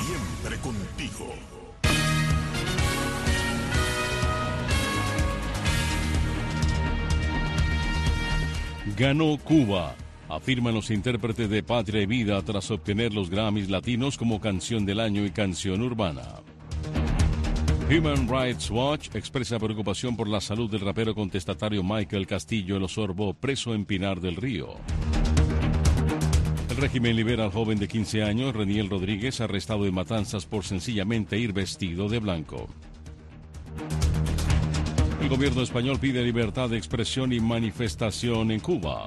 Siempre contigo. Ganó Cuba, afirman los intérpretes de Patria y Vida tras obtener los Grammys Latinos como Canción del Año y Canción Urbana. Human Rights Watch expresa preocupación por la salud del rapero contestatario Michael Castillo El Osorbo, preso en Pinar del Río. El régimen libera al joven de 15 años, Reniel Rodríguez, arrestado en Matanzas por sencillamente ir vestido de blanco. El gobierno español pide libertad de expresión y manifestación en Cuba.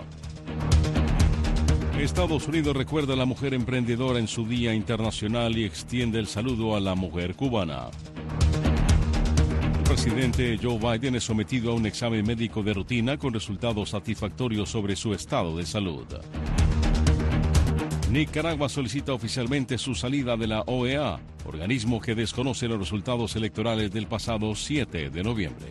Estados Unidos recuerda a la mujer emprendedora en su Día Internacional y extiende el saludo a la mujer cubana. El presidente Joe Biden es sometido a un examen médico de rutina con resultados satisfactorios sobre su estado de salud. Nicaragua solicita oficialmente su salida de la OEA, organismo que desconoce los resultados electorales del pasado 7 de noviembre.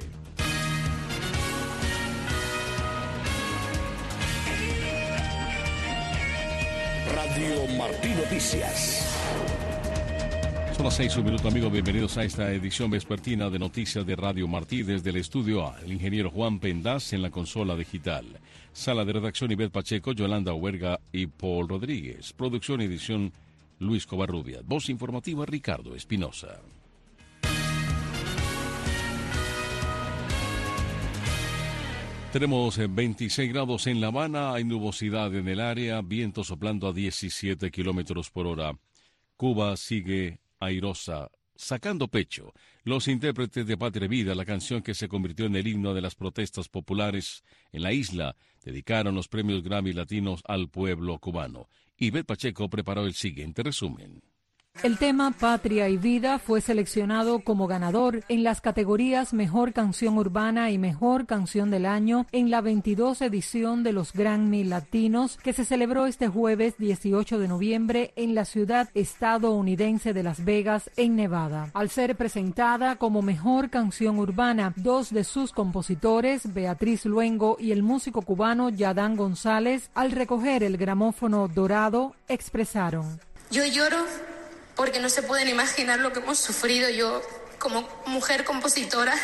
Radio Martí Noticias. Son las 6:01, amigos. Bienvenidos a esta edición vespertina de Noticias de Radio Martí. Desde el estudio A, el ingeniero Juan Pendaz en la consola digital. Sala de redacción Ivette Pacheco, Yolanda Huerga y Paul Rodríguez. Producción y edición Luis Covarrubias. Voz informativa Ricardo Espinosa. Tenemos 26 grados en La Habana, hay nubosidad en el área, viento soplando a 17 kilómetros por hora. Cuba sigue airosa, sacando pecho. Los intérpretes de Patria y Vida, la canción que se convirtió en el himno de las protestas populares en la isla, dedicaron los premios Grammy Latinos al pueblo cubano. Ivette Pacheco preparó el siguiente resumen. El tema Patria y Vida fue seleccionado como ganador en las categorías Mejor Canción Urbana y Mejor Canción del Año en la 22 edición de los Grammy Latinos que se celebró este jueves 18 de noviembre en la ciudad estadounidense de Las Vegas, en Nevada. Al ser presentada como Mejor Canción Urbana, dos de sus compositores, Beatriz Luengo y el músico cubano Yadán González, al recoger el gramófono dorado, expresaron: Yo lloro porque no se pueden imaginar lo que hemos sufrido. Yo, como mujer compositora,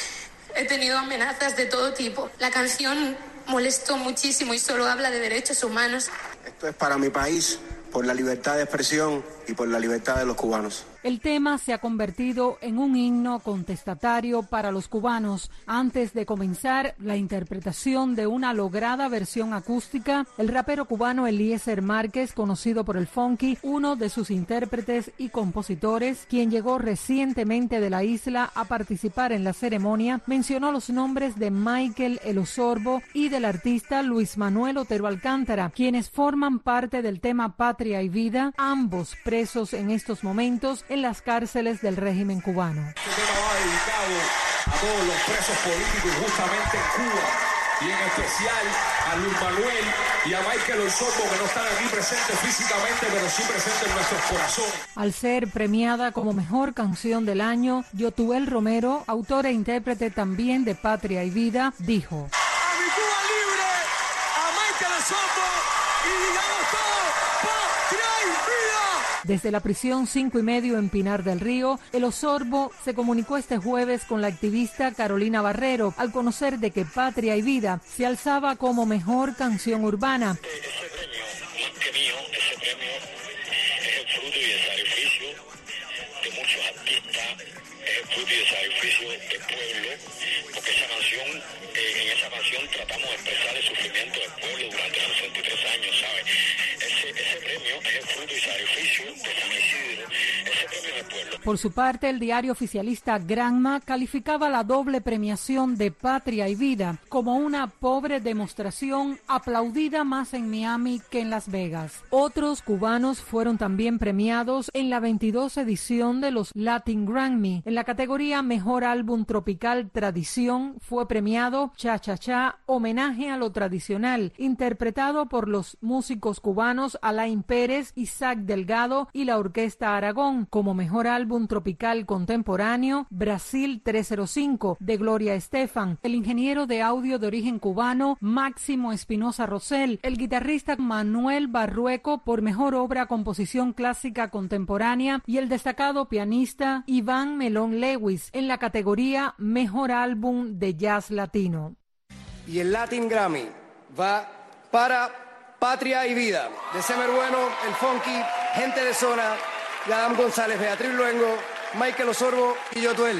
he tenido amenazas de todo tipo. La canción molestó muchísimo y solo habla de derechos humanos. Esto es para mi país, por la libertad de expresión y por la libertad de los cubanos. El tema se ha convertido en un himno contestatario para los cubanos. Antes de comenzar la interpretación de una lograda versión acústica, el rapero cubano Eliezer Márquez, conocido por el Funky, uno de sus intérpretes y compositores, quien llegó recientemente de la isla a participar en la ceremonia, mencionó los nombres de Michael El Osorbo y del artista Luis Manuel Otero Alcántara, quienes forman parte del tema Patria y Vida, ambos presos en estos momentos en las cárceles del régimen cubano. Este tema va dedicado a todos los presos políticos justamente en Cuba, y en especial a Luis Manuel y a Michael El Osorbo, que no están aquí presentes físicamente, pero sí presentes en nuestros corazones. Al ser premiada como Mejor Canción del Año, Yotuel Romero, autor e intérprete también de Patria y Vida, dijo: ¡A mi Cuba libre! ¡A Michael El Osorbo! ¡Y digamos todo! ¡Patria y Vida! Desde la prisión 5 y medio en Pinar del Río, El Osorbo se comunicó este jueves con la activista Carolina Barrero al conocer de que Patria y Vida se alzaba como Mejor Canción Urbana. Ese premio, más que mío, ese premio es el fruto y el sacrificio de muchos artistas, es el fruto y el sacrificio del pueblo, porque esa canción, en esa canción tratamos de expresar el sufrimiento del pueblo durante 63 años, ¿sabes? Ese premio es el fruto y sacrificio de San Isidro, ese premio del pueblo. Por su parte, el diario oficialista Granma calificaba la doble premiación de Patria y Vida como una pobre demostración aplaudida más en Miami que en Las Vegas. Otros cubanos fueron también premiados en la 22 edición de los Latin Grammy. En la categoría Mejor Álbum Tropical Tradición fue premiado Cha Cha Cha, homenaje a lo tradicional, interpretado por los músicos cubanos Alain Pérez, Isaac Delgado y la Orquesta Aragón. Como mejor Mejor Álbum Tropical Contemporáneo, Brasil 305, de Gloria Estefan, el ingeniero de audio de origen cubano, Máximo Espinosa Rosell, el guitarrista Manuel Barrueco por Mejor Obra Composición Clásica Contemporánea y el destacado pianista Iván Melón Lewis en la categoría Mejor Álbum de Jazz Latino. Y el Latin Grammy va para Patria y Vida, de Semer Bueno, El Funky, Gente de Zona, Adam González, Beatriz Luengo, Michael Osorbo y Yotuel.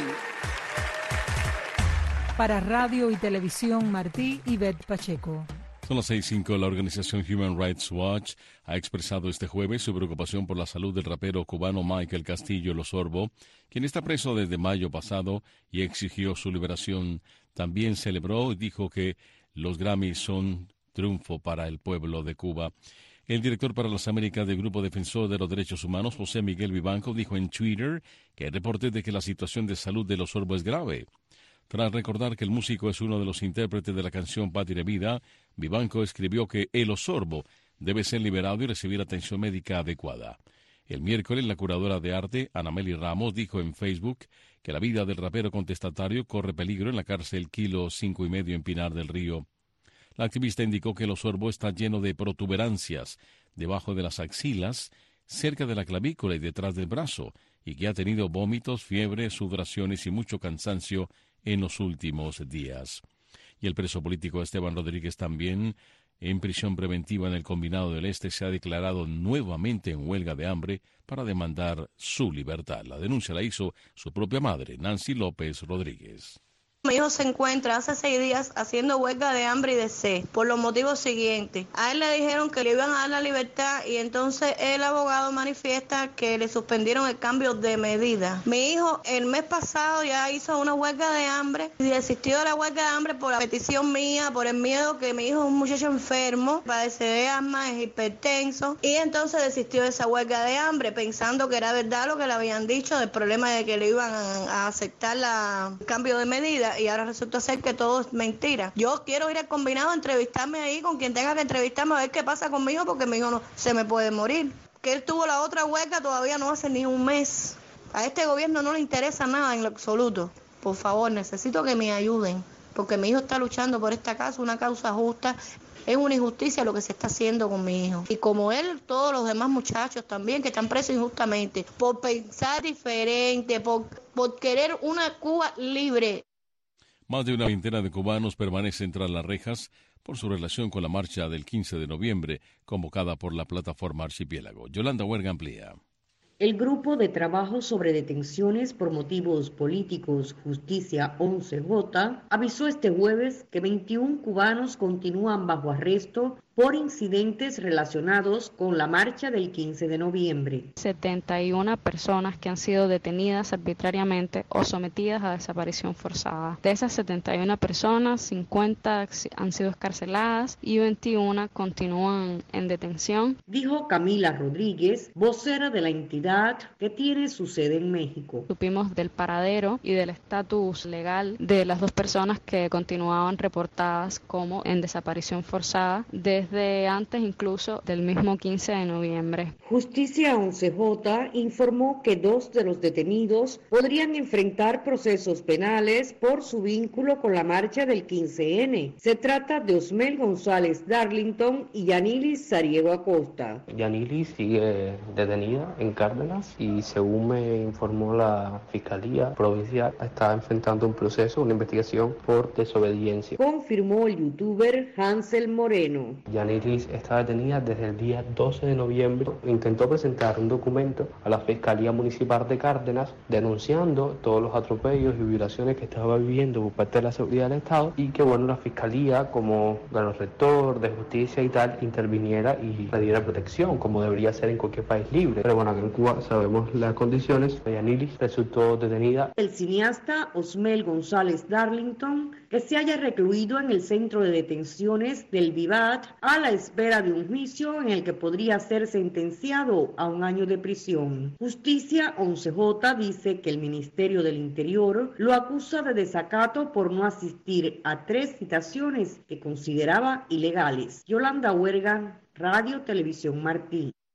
Para Radio y Televisión Martí, Ivette Pacheco. Son las 6:05. La organización Human Rights Watch ha expresado este jueves su preocupación por la salud del rapero cubano Michael Castillo El Osorbo, quien está preso desde mayo pasado y exigió su liberación. También celebró y dijo que los Grammys son triunfo para el pueblo de Cuba. El director para las Américas del Grupo Defensor de los Derechos Humanos, José Miguel Vivanco, dijo en Twitter que hay reportes de que la situación de salud del Osorbo es grave. Tras recordar que el músico es uno de los intérpretes de la canción Patria y Vida, Vivanco escribió que El Osorbo debe ser liberado y recibir atención médica adecuada. El miércoles, la curadora de arte, Anameli Ramos, dijo en Facebook que la vida del rapero contestatario corre peligro en la cárcel Kilo 5,5 en Pinar del Río. La activista indicó que El Osorbo está lleno de protuberancias debajo de las axilas, cerca de la clavícula y detrás del brazo, y que ha tenido vómitos, fiebre, sudoraciones y mucho cansancio en los últimos días. Y el preso político Esteban Rodríguez, también en prisión preventiva en el Combinado del Este, se ha declarado nuevamente en huelga de hambre para demandar su libertad. La denuncia la hizo su propia madre, Nancy López Rodríguez. Mi hijo se encuentra hace 6 días haciendo huelga de hambre y de sed por los motivos siguientes. A él le dijeron que le iban a dar la libertad y entonces el abogado manifiesta que le suspendieron el cambio de medida. Mi hijo el mes pasado ya hizo una huelga de hambre y desistió de la huelga de hambre por la petición mía, por el miedo que mi hijo es un muchacho enfermo, padece de asma, es hipertenso, y entonces desistió de esa huelga de hambre pensando que era verdad lo que le habían dicho del problema de que le iban a aceptar el cambio de medida. Y ahora resulta ser que todo es mentira. Yo quiero ir al Combinado a entrevistarme ahí con quien tenga que entrevistarme a ver qué pasa con mi hijo, porque mi hijo no se me puede morir. Que él tuvo la otra huelga todavía no hace ni un mes. A este gobierno no le interesa nada en lo absoluto. Por favor, necesito que me ayuden, porque mi hijo está luchando por esta causa, una causa justa. Es una injusticia lo que se está haciendo con mi hijo. Y como él, todos los demás muchachos también que están presos injustamente, por pensar diferente, por querer una Cuba libre. Más de una veintena de cubanos permanecen tras las rejas por su relación con la marcha del 15 de noviembre, convocada por la plataforma Archipiélago. Yolanda Huerga amplía. El Grupo de Trabajo sobre Detenciones por Motivos Políticos Justicia 11J avisó este jueves que 21 cubanos continúan bajo arresto por incidentes relacionados con la marcha del 15 de noviembre. 71 personas que han sido detenidas arbitrariamente o sometidas a desaparición forzada. De esas 71 personas, 50 han sido excarceladas y 21 continúan en detención. Dijo Camila Rodríguez, vocera de la entidad que tiene su sede en México. Supimos del paradero y del estatus legal de las 2 personas que continuaban reportadas como en desaparición forzada desde antes incluso del mismo 15 de noviembre. Justicia 11J informó que 2 de los detenidos podrían enfrentar procesos penales por su vínculo con la marcha del 15N. Se trata de Osmel González Darlington y Yanilis Sariego Acosta. Yanilis sigue detenida en Cárdenas y según me informó la Fiscalía Provincial está enfrentando un proceso, una investigación por desobediencia. Confirmó el youtuber Hansel Moreno. Yanilis está detenida desde el día 12 de noviembre. Intentó presentar un documento a la Fiscalía Municipal de Cárdenas denunciando todos los atropellos y violaciones que estaba viviendo por parte de la seguridad del Estado y que la Fiscalía, como el rector de justicia y tal, interviniera y le diera protección, como debería ser en cualquier país libre. Pero aquí en Cuba sabemos las condiciones. Yanilis resultó detenida. El cineasta Osmel González Darlington, que se haya recluido en el centro de detenciones del Vivat a la espera de un juicio en el que podría ser sentenciado a 1 año de prisión. Justicia 11J dice que el Ministerio del Interior lo acusa de desacato por no asistir a 3 citaciones que consideraba ilegales. Yolanda Huerga, Radio Televisión Martí.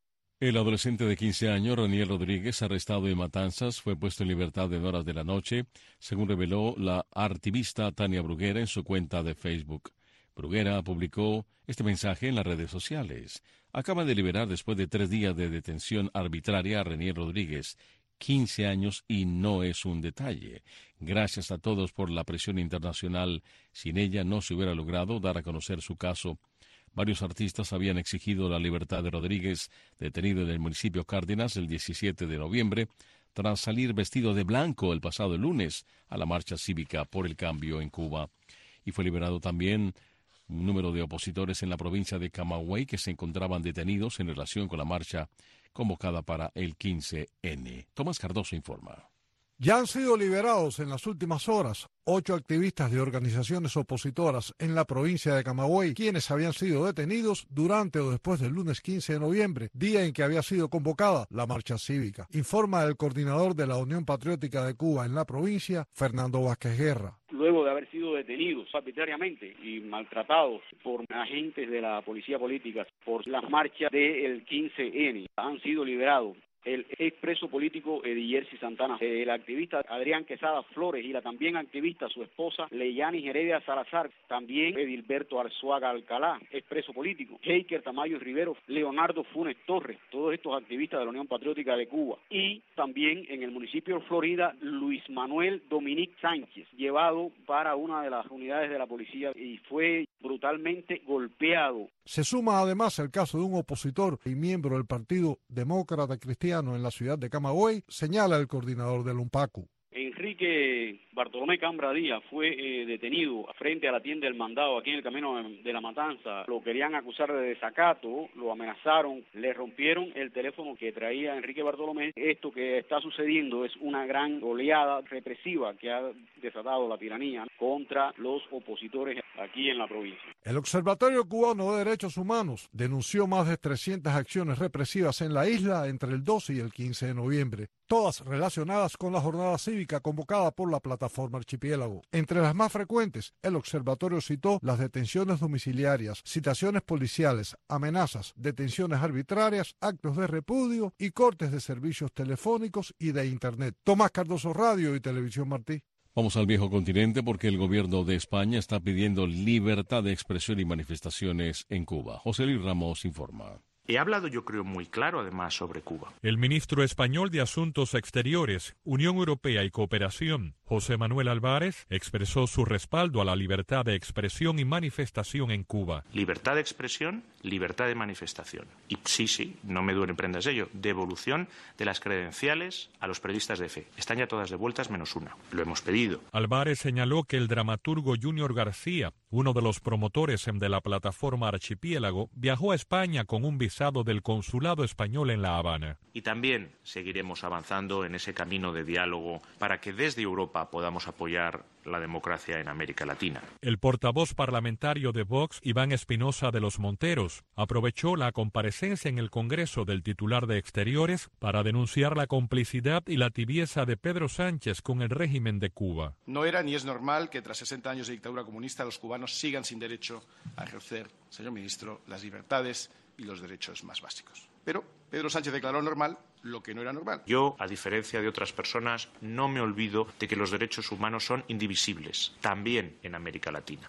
El adolescente de 15 años, Raniel Rodríguez, arrestado en Matanzas, fue puesto en libertad en horas de la noche, según reveló la activista Tania Bruguera en su cuenta de Facebook. Bruguera publicó este mensaje en las redes sociales. Acaba de liberar después de 3 días de detención arbitraria a Raniel Rodríguez, 15 años, y no es un detalle. Gracias a todos por la presión internacional. Sin ella no se hubiera logrado dar a conocer su caso. Varios artistas habían exigido la libertad de Rodríguez, detenido en el municipio Cárdenas el 17 de noviembre, tras salir vestido de blanco el pasado lunes a la marcha cívica por el cambio en Cuba. Y fue liberado también un número de opositores en la provincia de Camagüey que se encontraban detenidos en relación con la marcha convocada para el 15N. Tomás Cardoso informa. Ya han sido liberados en las últimas horas 8 activistas de organizaciones opositoras en la provincia de Camagüey, quienes habían sido detenidos durante o después del lunes 15 de noviembre, día en que había sido convocada la marcha cívica. Informa el coordinador de la Unión Patriótica de Cuba en la provincia, Fernando Vázquez Guerra. Luego de haber sido detenidos arbitrariamente y maltratados por agentes de la policía política por las marchas del 15N, han sido liberados el expreso político Ediliersi Santana, el activista Adrián Quesada Flores y la también activista, su esposa Leyani Heredia Salazar, también Edilberto Arzuaga Alcalá, expreso político, Heiker Tamayo Rivero, Leonardo Funes Torres, todos estos activistas de la Unión Patriótica de Cuba. Y también en el municipio de Florida, Luis Manuel Dominic Sánchez, llevado para una de las unidades de la policía y fue brutalmente golpeado. Se suma además el caso de un opositor y miembro del Partido Demócrata Cristiano en la ciudad de Camagüey, señala el coordinador del UNPACU. Enrique Bartolomé Cambra Díaz fue detenido frente a la tienda del Mandado aquí en el camino de la Matanza. Lo querían acusar de desacato, lo amenazaron, le rompieron el teléfono que traía Enrique Bartolomé. Esto que está sucediendo es una gran oleada represiva que ha desatado la tiranía contra los opositores aquí en la provincia. El Observatorio Cubano de Derechos Humanos denunció más de 300 acciones represivas en la isla entre el 12 y el 15 de noviembre, todas relacionadas con la jornada cívica convocada por la plataforma Archipiélago. Entre las más frecuentes, el observatorio citó las detenciones domiciliarias, citaciones policiales, amenazas, detenciones arbitrarias, actos de repudio y cortes de servicios telefónicos y de Internet. Tomás Cardoso, Radio y Televisión Martí. Vamos al viejo continente porque el gobierno de España está pidiendo libertad de expresión y manifestaciones en Cuba. José Luis Ramos informa. He hablado, yo creo, muy claro, además, sobre Cuba. El ministro español de Asuntos Exteriores, Unión Europea y Cooperación, José Manuel Álvarez, expresó su respaldo a la libertad de expresión y manifestación en Cuba. Libertad de expresión, libertad de manifestación. Y sí, no me duelen prendas de ello, devolución de las credenciales a los periodistas de fe. Están ya todas devueltas menos una. Lo hemos pedido. Álvarez señaló que el dramaturgo Junior García, uno de los promotores de la plataforma Archipiélago, viajó a España con un visado del consulado español en La Habana. Y también seguiremos avanzando en ese camino de diálogo para que desde Europa podamos apoyar la democracia en América Latina. El portavoz parlamentario de Vox, Iván Espinosa de los Monteros, aprovechó la comparecencia en el Congreso del titular de Exteriores para denunciar la complicidad y la tibieza de Pedro Sánchez con el régimen de Cuba. No era ni es normal que tras 60 años de dictadura comunista los cubanos sigan sin derecho a ejercer, señor ministro, las libertades y los derechos más básicos. Pero Pedro Sánchez declaró normal lo que no era normal. Yo, a diferencia de otras personas, no me olvido de que los derechos humanos son indivisibles, también en América Latina,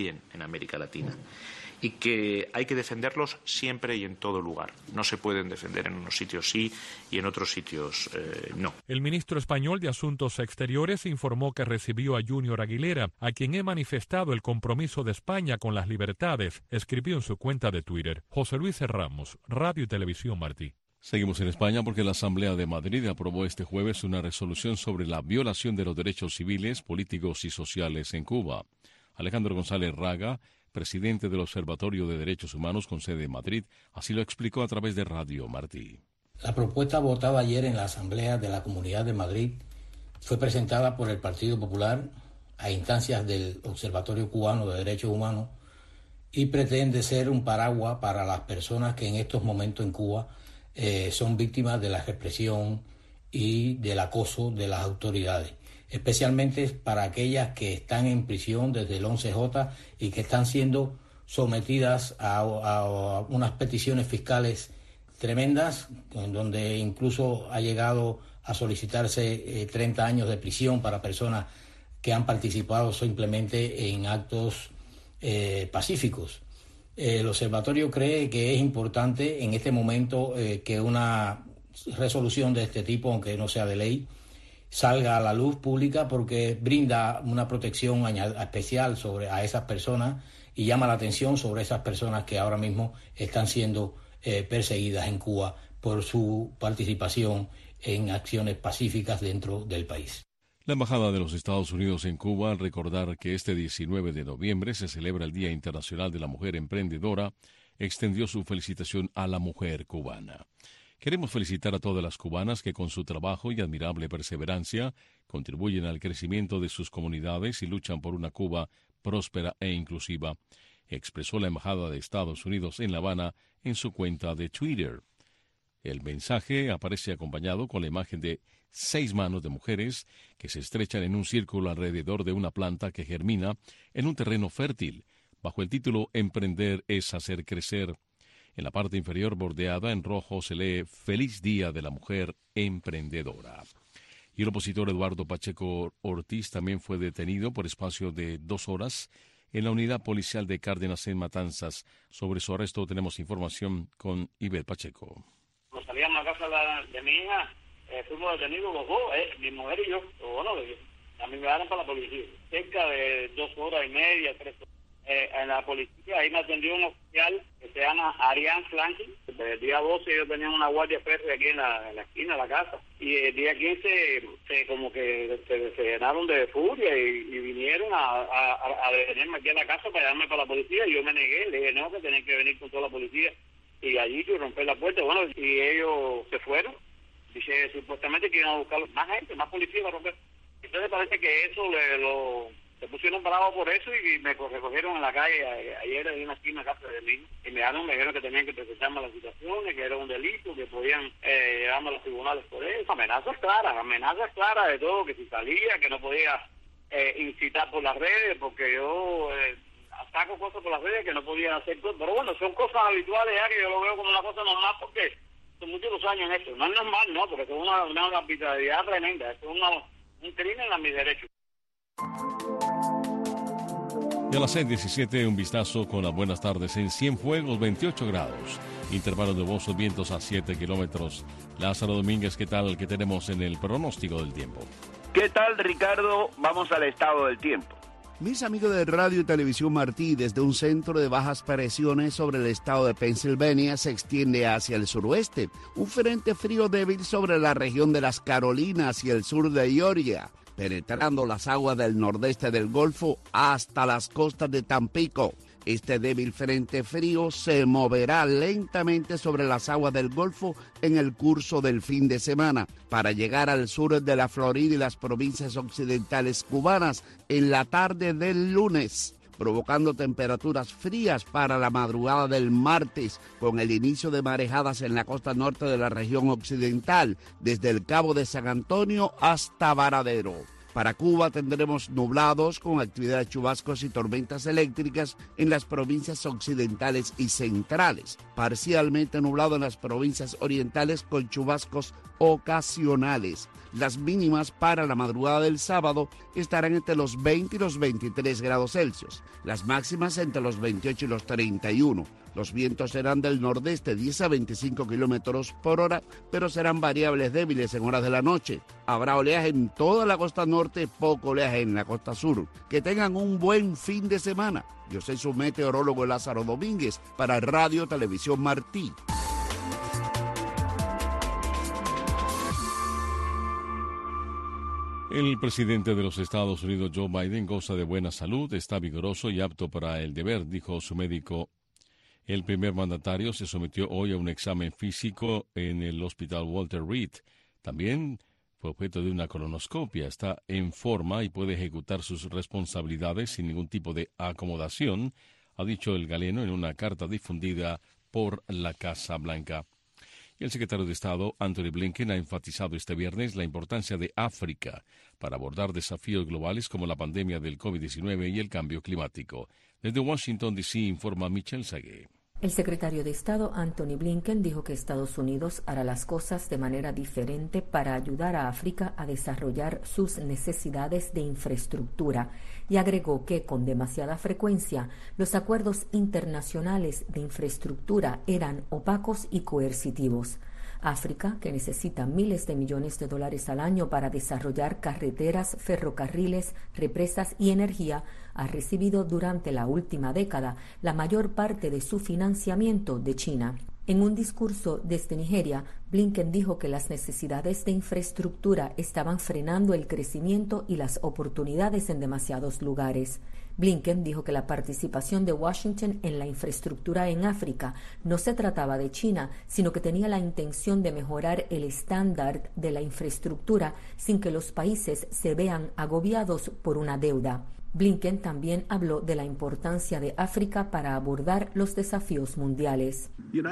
y que hay que defenderlos siempre y en todo lugar. No se pueden defender en unos sitios sí y en otros sitios no. El ministro español de Asuntos Exteriores informó que recibió a Junior Aguilera, a quien he manifestado el compromiso de España con las libertades, escribió en su cuenta de Twitter. José Luis Ramos, Radio y Televisión Martí. Seguimos en España porque la Asamblea de Madrid aprobó este jueves una resolución sobre la violación de los derechos civiles, políticos y sociales en Cuba. Alejandro González Raga, presidente del Observatorio de Derechos Humanos con sede en Madrid, así lo explicó a través de Radio Martí. La propuesta votada ayer en la Asamblea de la Comunidad de Madrid fue presentada por el Partido Popular a instancias del Observatorio Cubano de Derechos Humanos y pretende ser un paraguas para las personas que en estos momentos en Cuba son víctimas de la represión y del acoso de las autoridades, especialmente para aquellas que están en prisión desde el 11J y que están siendo sometidas a unas peticiones fiscales tremendas, en donde incluso ha llegado a solicitarse 30 años de prisión para personas que han participado simplemente en actos pacíficos. El observatorio cree que es importante en este momento que una resolución de este tipo, aunque no sea de ley, salga a la luz pública, porque brinda una protección especial a esas personas y llama la atención sobre esas personas que ahora mismo están siendo perseguidas en Cuba por su participación en acciones pacíficas dentro del país. La Embajada de los Estados Unidos en Cuba, al recordar que este 19 de noviembre se celebra el Día Internacional de la Mujer Emprendedora, extendió su felicitación a la mujer cubana. Queremos felicitar a todas las cubanas que con su trabajo y admirable perseverancia contribuyen al crecimiento de sus comunidades y luchan por una Cuba próspera e inclusiva, expresó la Embajada de Estados Unidos en La Habana en su cuenta de Twitter. El mensaje aparece acompañado con la imagen de 6 manos de mujeres que se estrechan en un círculo alrededor de una planta que germina en un terreno fértil, bajo el título Emprender es hacer crecer. En la parte inferior bordeada en rojo se lee Feliz Día de la Mujer Emprendedora. Y el opositor Eduardo Pacheco Ortiz también fue detenido por espacio de 2 horas en la unidad policial de Cárdenas en Matanzas. Sobre su arresto tenemos información con Ibel Pacheco. Cuando salíamos a casa de mi hija, fuimos detenidos los dos, mi mujer y yo. Bueno, a mí me dieron para la policía. Cerca de 2 horas y media, 3 horas. En la policía, ahí me atendió un oficial que se llama Arián Franklin. El día 12 ellos tenían una guardia férrea aquí en la esquina de la casa. Y el día 15 se llenaron de furia y vinieron a detenerme aquí en la casa para llevarme para la policía. Y yo me negué, le dije no, que tenían que venir con toda la policía. Y allí yo rompí la puerta, bueno, y ellos se fueron. Dice supuestamente que iban a buscar más gente, más policía para romper. Entonces parece que eso se pusieron bravos por eso y me recogieron en la calle ayer en una esquina casa de mí y me dijeron que tenían que presentarme las situaciones, que era un delito, que podían llevarme a los tribunales por eso. Amenazas claras de todo, que si salía, que no podía incitar por las redes, porque yo saco cosas por las redes que no podía hacer cosas. Pero bueno, son cosas habituales ya que yo lo veo como una cosa normal porque son muchos años en eso. No es normal, no, porque es una arbitrariedad tremenda, es un crimen a mis derechos. Y a las 6:17, un vistazo con las buenas tardes en Cienfuegos, 28 grados. Intervalos nubosos, vientos a 7 kilómetros. Lázaro Domínguez, ¿qué tal? ¿Qué tenemos en el pronóstico del tiempo? ¿Qué tal, Ricardo? Vamos al estado del tiempo. Mis amigos de Radio y Televisión Martí, desde un centro de bajas presiones sobre el estado de Pensilvania se extiende hacia el suroeste. Un frente frío débil sobre la región de las Carolinas y el sur de Georgia, penetrando las aguas del nordeste del Golfo hasta las costas de Tampico. Este débil frente frío se moverá lentamente sobre las aguas del Golfo en el curso del fin de semana, para llegar al sur de la Florida y las provincias occidentales cubanas en la tarde del lunes, provocando temperaturas frías para la madrugada del martes, con el inicio de marejadas en la costa norte de la región occidental, desde el Cabo de San Antonio hasta Varadero. Para Cuba tendremos nublados con actividad de chubascos y tormentas eléctricas en las provincias occidentales y centrales, parcialmente nublado en las provincias orientales con chubascos ocasionales. Las mínimas para la madrugada del sábado estarán entre los 20 y los 23 grados Celsius, las máximas entre los 28 y los 31. Los vientos serán del nordeste 10 a 25 kilómetros por hora, pero serán variables débiles en horas de la noche. Habrá oleaje en toda la costa norte, poco oleaje en la costa sur. Que tengan un buen fin de semana. Yo soy su meteorólogo Lázaro Domínguez para Radio Televisión Martí. El presidente de los Estados Unidos, Joe Biden, goza de buena salud, está vigoroso y apto para el deber, dijo su médico. El primer mandatario se sometió hoy a un examen físico en el Hospital Walter Reed. También fue objeto de una colonoscopia. Está en forma y puede ejecutar sus responsabilidades sin ningún tipo de acomodación, ha dicho el galeno en una carta difundida por la Casa Blanca. Y el secretario de Estado, Anthony Blinken, ha enfatizado este viernes la importancia de África para abordar desafíos globales como la pandemia del COVID-19 y el cambio climático. Desde Washington, D.C., informa Michelle Sagué. El secretario de Estado, Anthony Blinken, dijo que Estados Unidos hará las cosas de manera diferente para ayudar a África a desarrollar sus necesidades de infraestructura y agregó que con demasiada frecuencia los acuerdos internacionales de infraestructura eran opacos y coercitivos. África, que necesita miles de millones de dólares al año para desarrollar carreteras, ferrocarriles, represas y energía, ha recibido durante la última década la mayor parte de su financiamiento de China. En un discurso desde Nigeria, Blinken dijo que las necesidades de infraestructura estaban frenando el crecimiento y las oportunidades en demasiados lugares. Blinken dijo que la participación de Washington en la infraestructura en África no se trataba de China, sino que tenía la intención de mejorar el estándar de la infraestructura sin que los países se vean agobiados por una deuda. Blinken también habló de la importancia de África para abordar los desafíos mundiales.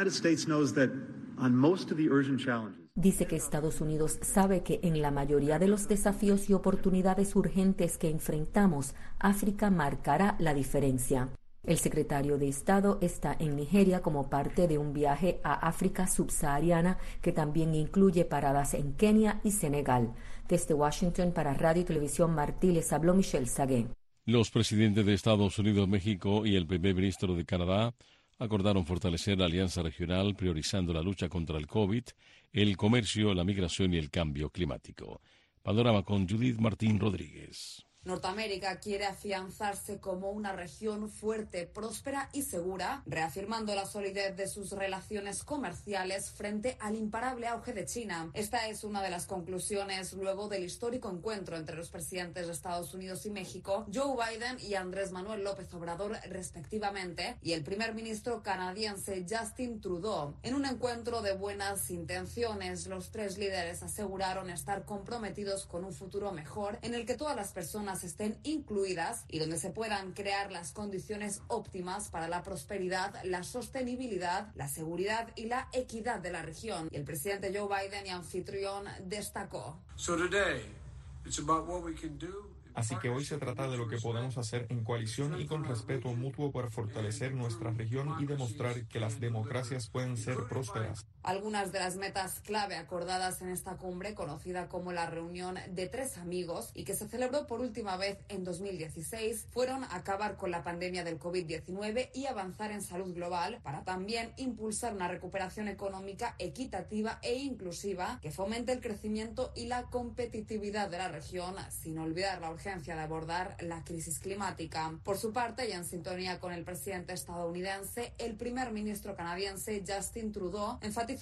Dice que Estados Unidos sabe que en la mayoría de los desafíos y oportunidades urgentes que enfrentamos, África marcará la diferencia. El secretario de Estado está en Nigeria como parte de un viaje a África subsahariana que también incluye paradas en Kenia y Senegal. Desde Washington para Radio y Televisión Martí les habló Michelle Sagué. Los presidentes de Estados Unidos, México y el primer ministro de Canadá acordaron fortalecer la alianza regional priorizando la lucha contra el COVID, el comercio, la migración y el cambio climático. Panorama con Judith Martín Rodríguez. Norteamérica quiere afianzarse como una región fuerte, próspera y segura, reafirmando la solidez de sus relaciones comerciales frente al imparable auge de China. Esta es una de las conclusiones luego del histórico encuentro entre los presidentes de Estados Unidos y México, Joe Biden y Andrés Manuel López Obrador, respectivamente, y el primer ministro canadiense Justin Trudeau. En un encuentro de buenas intenciones, los tres líderes aseguraron estar comprometidos con un futuro mejor en el que todas las personas estén incluidas y donde se puedan crear las condiciones óptimas para la prosperidad, la sostenibilidad, la seguridad y la equidad de la región. Y el presidente Joe Biden y anfitrión destacó. Así que hoy se trata de lo que podemos hacer en coalición y con respeto mutuo para fortalecer nuestra región y demostrar que las democracias pueden ser prósperas. Algunas de las metas clave acordadas en esta cumbre, conocida como la reunión de tres amigos y que se celebró por última vez en 2016, fueron acabar con la pandemia del COVID-19 y avanzar en salud global para también impulsar una recuperación económica equitativa e inclusiva que fomente el crecimiento y la competitividad de la región, sin olvidar la urgencia de abordar la crisis climática. Por su parte, y en sintonía con el presidente estadounidense, el primer ministro canadiense Justin Trudeau enfatizó: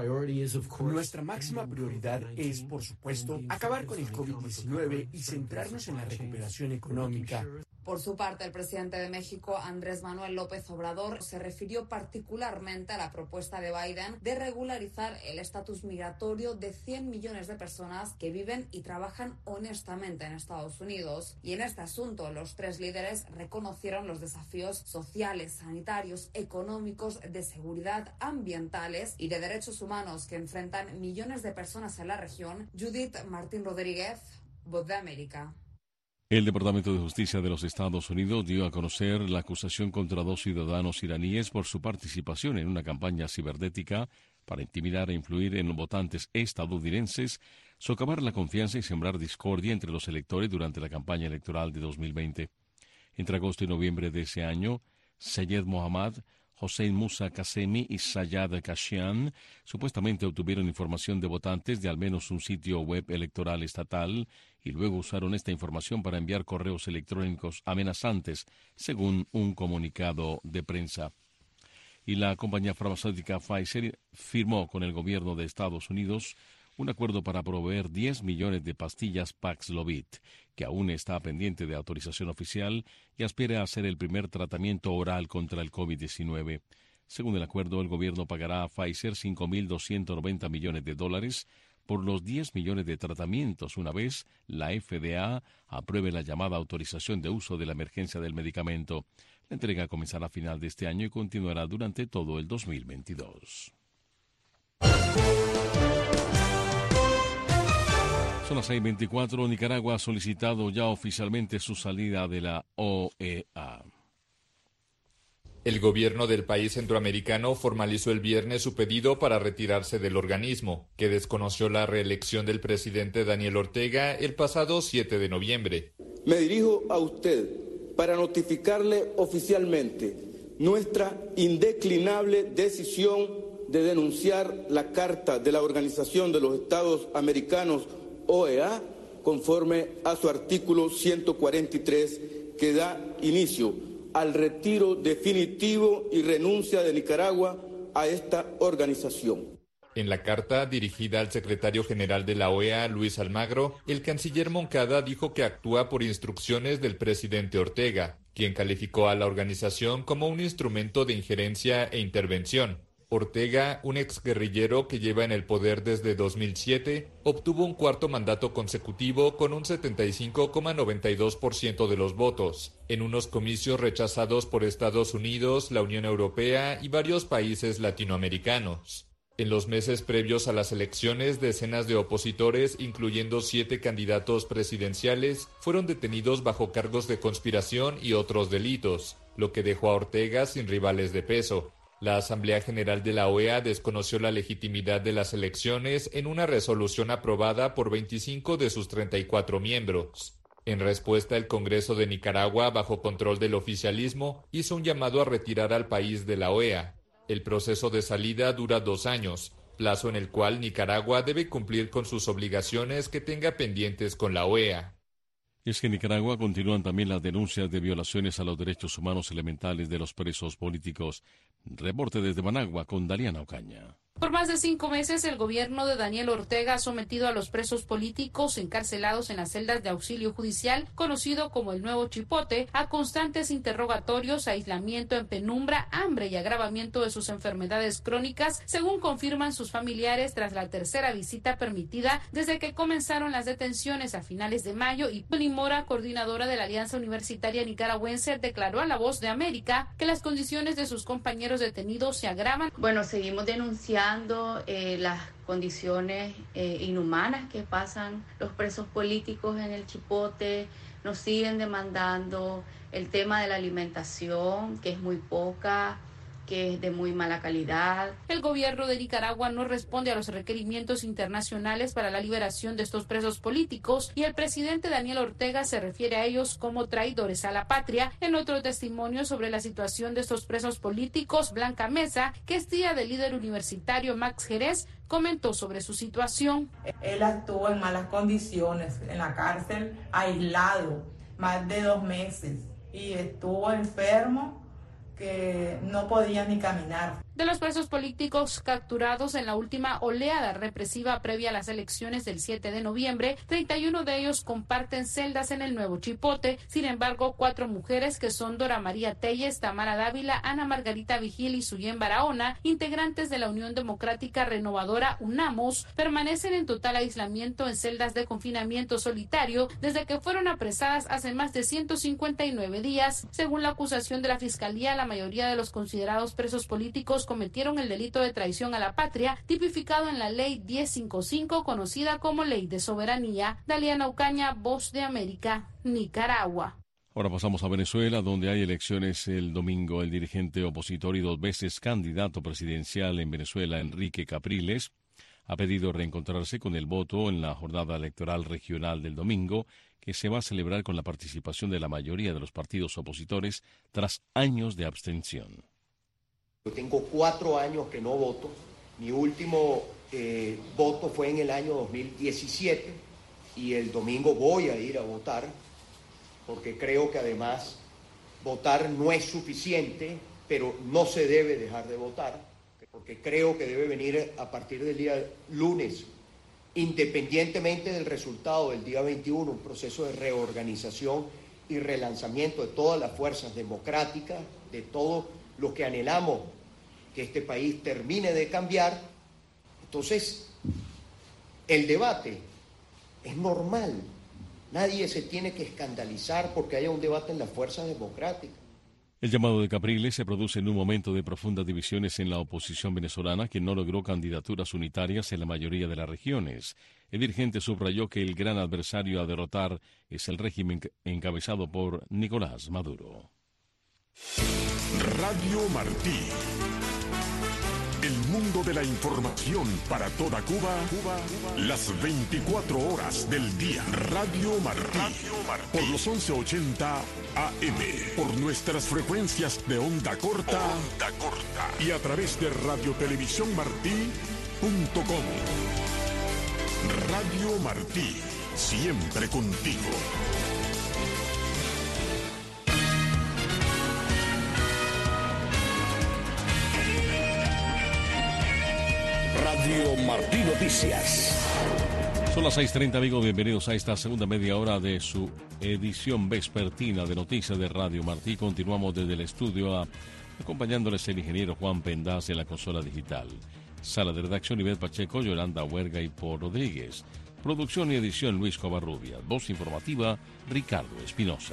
nuestra máxima prioridad es, por supuesto, acabar con el COVID-19 y centrarnos en la recuperación económica. Por su parte, el presidente de México, Andrés Manuel López Obrador, se refirió particularmente a la propuesta de Biden de regularizar el estatus migratorio de 100 millones de personas que viven y trabajan honestamente en Estados Unidos. Y en este asunto, los tres líderes reconocieron los desafíos sociales, sanitarios, económicos, de seguridad, ambientales y de derechos humanos que enfrentan millones de personas en la región. Judith Martín Rodríguez, Voz de América. El Departamento de Justicia de los Estados Unidos dio a conocer la acusación contra 2 ciudadanos iraníes por su participación en una campaña cibernética para intimidar e influir en los votantes estadounidenses, socavar la confianza y sembrar discordia entre los electores durante la campaña electoral de 2020. Entre agosto y noviembre de ese año, Sayed Mohammad, Hossein Musa Qasemi y Sayad Kashian supuestamente obtuvieron información de votantes de al menos un sitio web electoral estatal y luego usaron esta información para enviar correos electrónicos amenazantes, según un comunicado de prensa. Y la compañía farmacéutica Pfizer firmó con el gobierno de Estados Unidos un acuerdo para proveer 10 millones de pastillas Paxlovid, que aún está pendiente de autorización oficial y aspira a ser el primer tratamiento oral contra el COVID-19. Según el acuerdo, el gobierno pagará a Pfizer $5.290 millones por los 10 millones de tratamientos una vez la FDA apruebe la llamada autorización de uso de la emergencia del medicamento. La entrega comenzará a final de este año y continuará durante todo el 2022. Son las 6:24. Nicaragua ha solicitado ya oficialmente su salida de la OEA. El gobierno del país centroamericano formalizó el viernes su pedido para retirarse del organismo, que desconoció la reelección del presidente Daniel Ortega el pasado 7 de noviembre. Me dirijo a usted para notificarle oficialmente nuestra indeclinable decisión de denunciar la Carta de la Organización de los Estados Americanos, OEA, conforme a su artículo 143, que da inicio al retiro definitivo y renuncia de Nicaragua a esta organización. En la carta dirigida al secretario general de la OEA, Luis Almagro, el canciller Moncada dijo que actúa por instrucciones del presidente Ortega, quien calificó a la organización como un instrumento de injerencia e intervención. Ortega, un exguerrillero que lleva en el poder desde 2007, obtuvo un cuarto mandato consecutivo con un 75,92% de los votos, en unos comicios rechazados por Estados Unidos, la Unión Europea y varios países latinoamericanos. En los meses previos a las elecciones, decenas de opositores, incluyendo 7 candidatos presidenciales, fueron detenidos bajo cargos de conspiración y otros delitos, lo que dejó a Ortega sin rivales de peso. La Asamblea General de la OEA desconoció la legitimidad de las elecciones en una resolución aprobada por 25 de sus 34 miembros. En respuesta, el Congreso de Nicaragua, bajo control del oficialismo, hizo un llamado a retirar al país de la OEA. El proceso de salida dura 2 años, plazo en el cual Nicaragua debe cumplir con sus obligaciones que tenga pendientes con la OEA. Es que en Nicaragua continúan también las denuncias de violaciones a los derechos humanos elementales de los presos políticos. Reporte desde Managua con Daliana Ocaña. Por más de 5 meses, el gobierno de Daniel Ortega ha sometido a los presos políticos encarcelados en las celdas de auxilio judicial, conocido como el Nuevo Chipote, a constantes interrogatorios, aislamiento en penumbra, hambre y agravamiento de sus enfermedades crónicas, según confirman sus familiares tras la tercera visita permitida desde que comenzaron las detenciones a finales de mayo. Y Tony Mora, coordinadora de la Alianza Universitaria Nicaragüense, declaró a La Voz de América que las condiciones de sus compañeros detenidos se agravan. Bueno, seguimos denunciando las condiciones inhumanas que pasan los presos políticos en el Chipote. Nos siguen demandando el tema de la alimentación, que es muy poca, que es de muy mala calidad. El gobierno de Nicaragua no responde a los requerimientos internacionales para la liberación de estos presos políticos y el presidente Daniel Ortega se refiere a ellos como traidores a la patria. En otro testimonio sobre la situación de estos presos políticos, Blanca Mesa, que es tía del líder universitario Max Jerez, comentó sobre su situación. Él estuvo en malas condiciones en la cárcel, aislado, más de 2 meses, y estuvo enfermo, que no podía ni caminar. De los presos políticos capturados en la última oleada represiva previa a las elecciones del 7 de noviembre, 31 de ellos comparten celdas en el Nuevo Chipote. Sin embargo, 4 mujeres, que son Dora María Telles, Tamara Dávila, Ana Margarita Vigil y Suyén Barahona, integrantes de la Unión Democrática Renovadora UNAMOS, permanecen en total aislamiento en celdas de confinamiento solitario desde que fueron apresadas hace más de 159 días. Según la acusación de la Fiscalía, la mayoría de los considerados presos políticos cometieron el delito de traición a la patria, tipificado en la Ley 1055, conocida como Ley de Soberanía. Daliana Ocaña, Voz de América, Nicaragua. Ahora pasamos a Venezuela, donde hay elecciones el domingo. El dirigente opositor y 2 veces candidato presidencial en Venezuela, Enrique Capriles, ha pedido reencontrarse con el voto en la jornada electoral regional del domingo, que se va a celebrar con la participación de la mayoría de los partidos opositores tras años de abstención. Yo tengo 4 años que no voto. Mi último voto fue en el año 2017 y el domingo voy a ir a votar porque creo que además votar no es suficiente, pero no se debe dejar de votar, porque creo que debe venir a partir del día lunes, independientemente del resultado del día 21, un proceso de reorganización y relanzamiento de todas las fuerzas democráticas, de todo lo que anhelamos que este país termine de cambiar. Entonces, el debate es normal. Nadie se tiene que escandalizar porque haya un debate en las fuerzas democráticas. El llamado de Capriles se produce en un momento de profundas divisiones en la oposición venezolana, que no logró candidaturas unitarias en la mayoría de las regiones. El dirigente subrayó que el gran adversario a derrotar es el régimen encabezado por Nicolás Maduro. Radio Martí. El mundo de la información para toda Cuba, las 24 horas del día. Radio Martí. Por los 1180 AM. Por nuestras frecuencias de onda corta. Y a través de radiotelevisiónmartí.com. Radio Martí. Siempre contigo. Radio Martí Noticias. Son las 6:30, amigos. Bienvenidos a esta segunda media hora de su edición vespertina de Noticias de Radio Martí. Continuamos desde el estudio acompañándoles el ingeniero Juan Pendaz en la consola digital. Sala de redacción Ivette Pacheco, Yolanda Huerga y Paul Rodríguez. Producción y edición Luis Covarrubias. Voz informativa Ricardo Espinosa.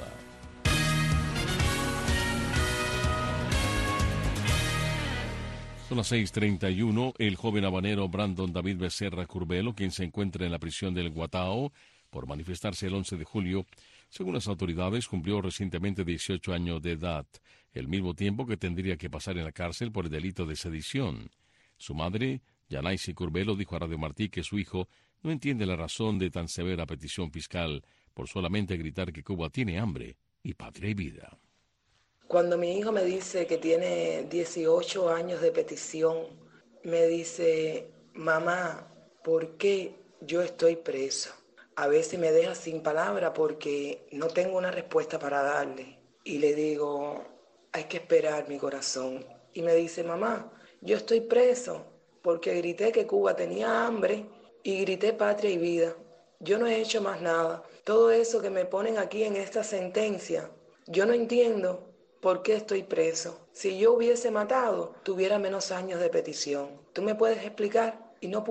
Son las 6:31. El joven habanero Brandon David Becerra Curbelo, quien se encuentra en la prisión del Guatao por manifestarse el 11 de julio, según las autoridades, cumplió recientemente 18 años de edad, el mismo tiempo que tendría que pasar en la cárcel por el delito de sedición. Su madre, Yanaisi Curbelo, dijo a Radio Martí que su hijo no entiende la razón de tan severa petición fiscal por solamente gritar que Cuba tiene hambre y patria y vida. Cuando mi hijo me dice que tiene 18 años de petición, me dice, mamá, ¿por qué yo estoy preso? A veces me deja sin palabra porque no tengo una respuesta para darle. Y le digo, hay que esperar, mi corazón. Y me dice, mamá, yo estoy preso porque grité que Cuba tenía hambre y grité patria y vida. Yo no he hecho más nada. Todo eso que me ponen aquí en esta sentencia, yo no entiendo. ¿Por qué estoy preso? Si yo hubiese matado, tuviera menos años de petición. ¿Tú me puedes explicar? Y no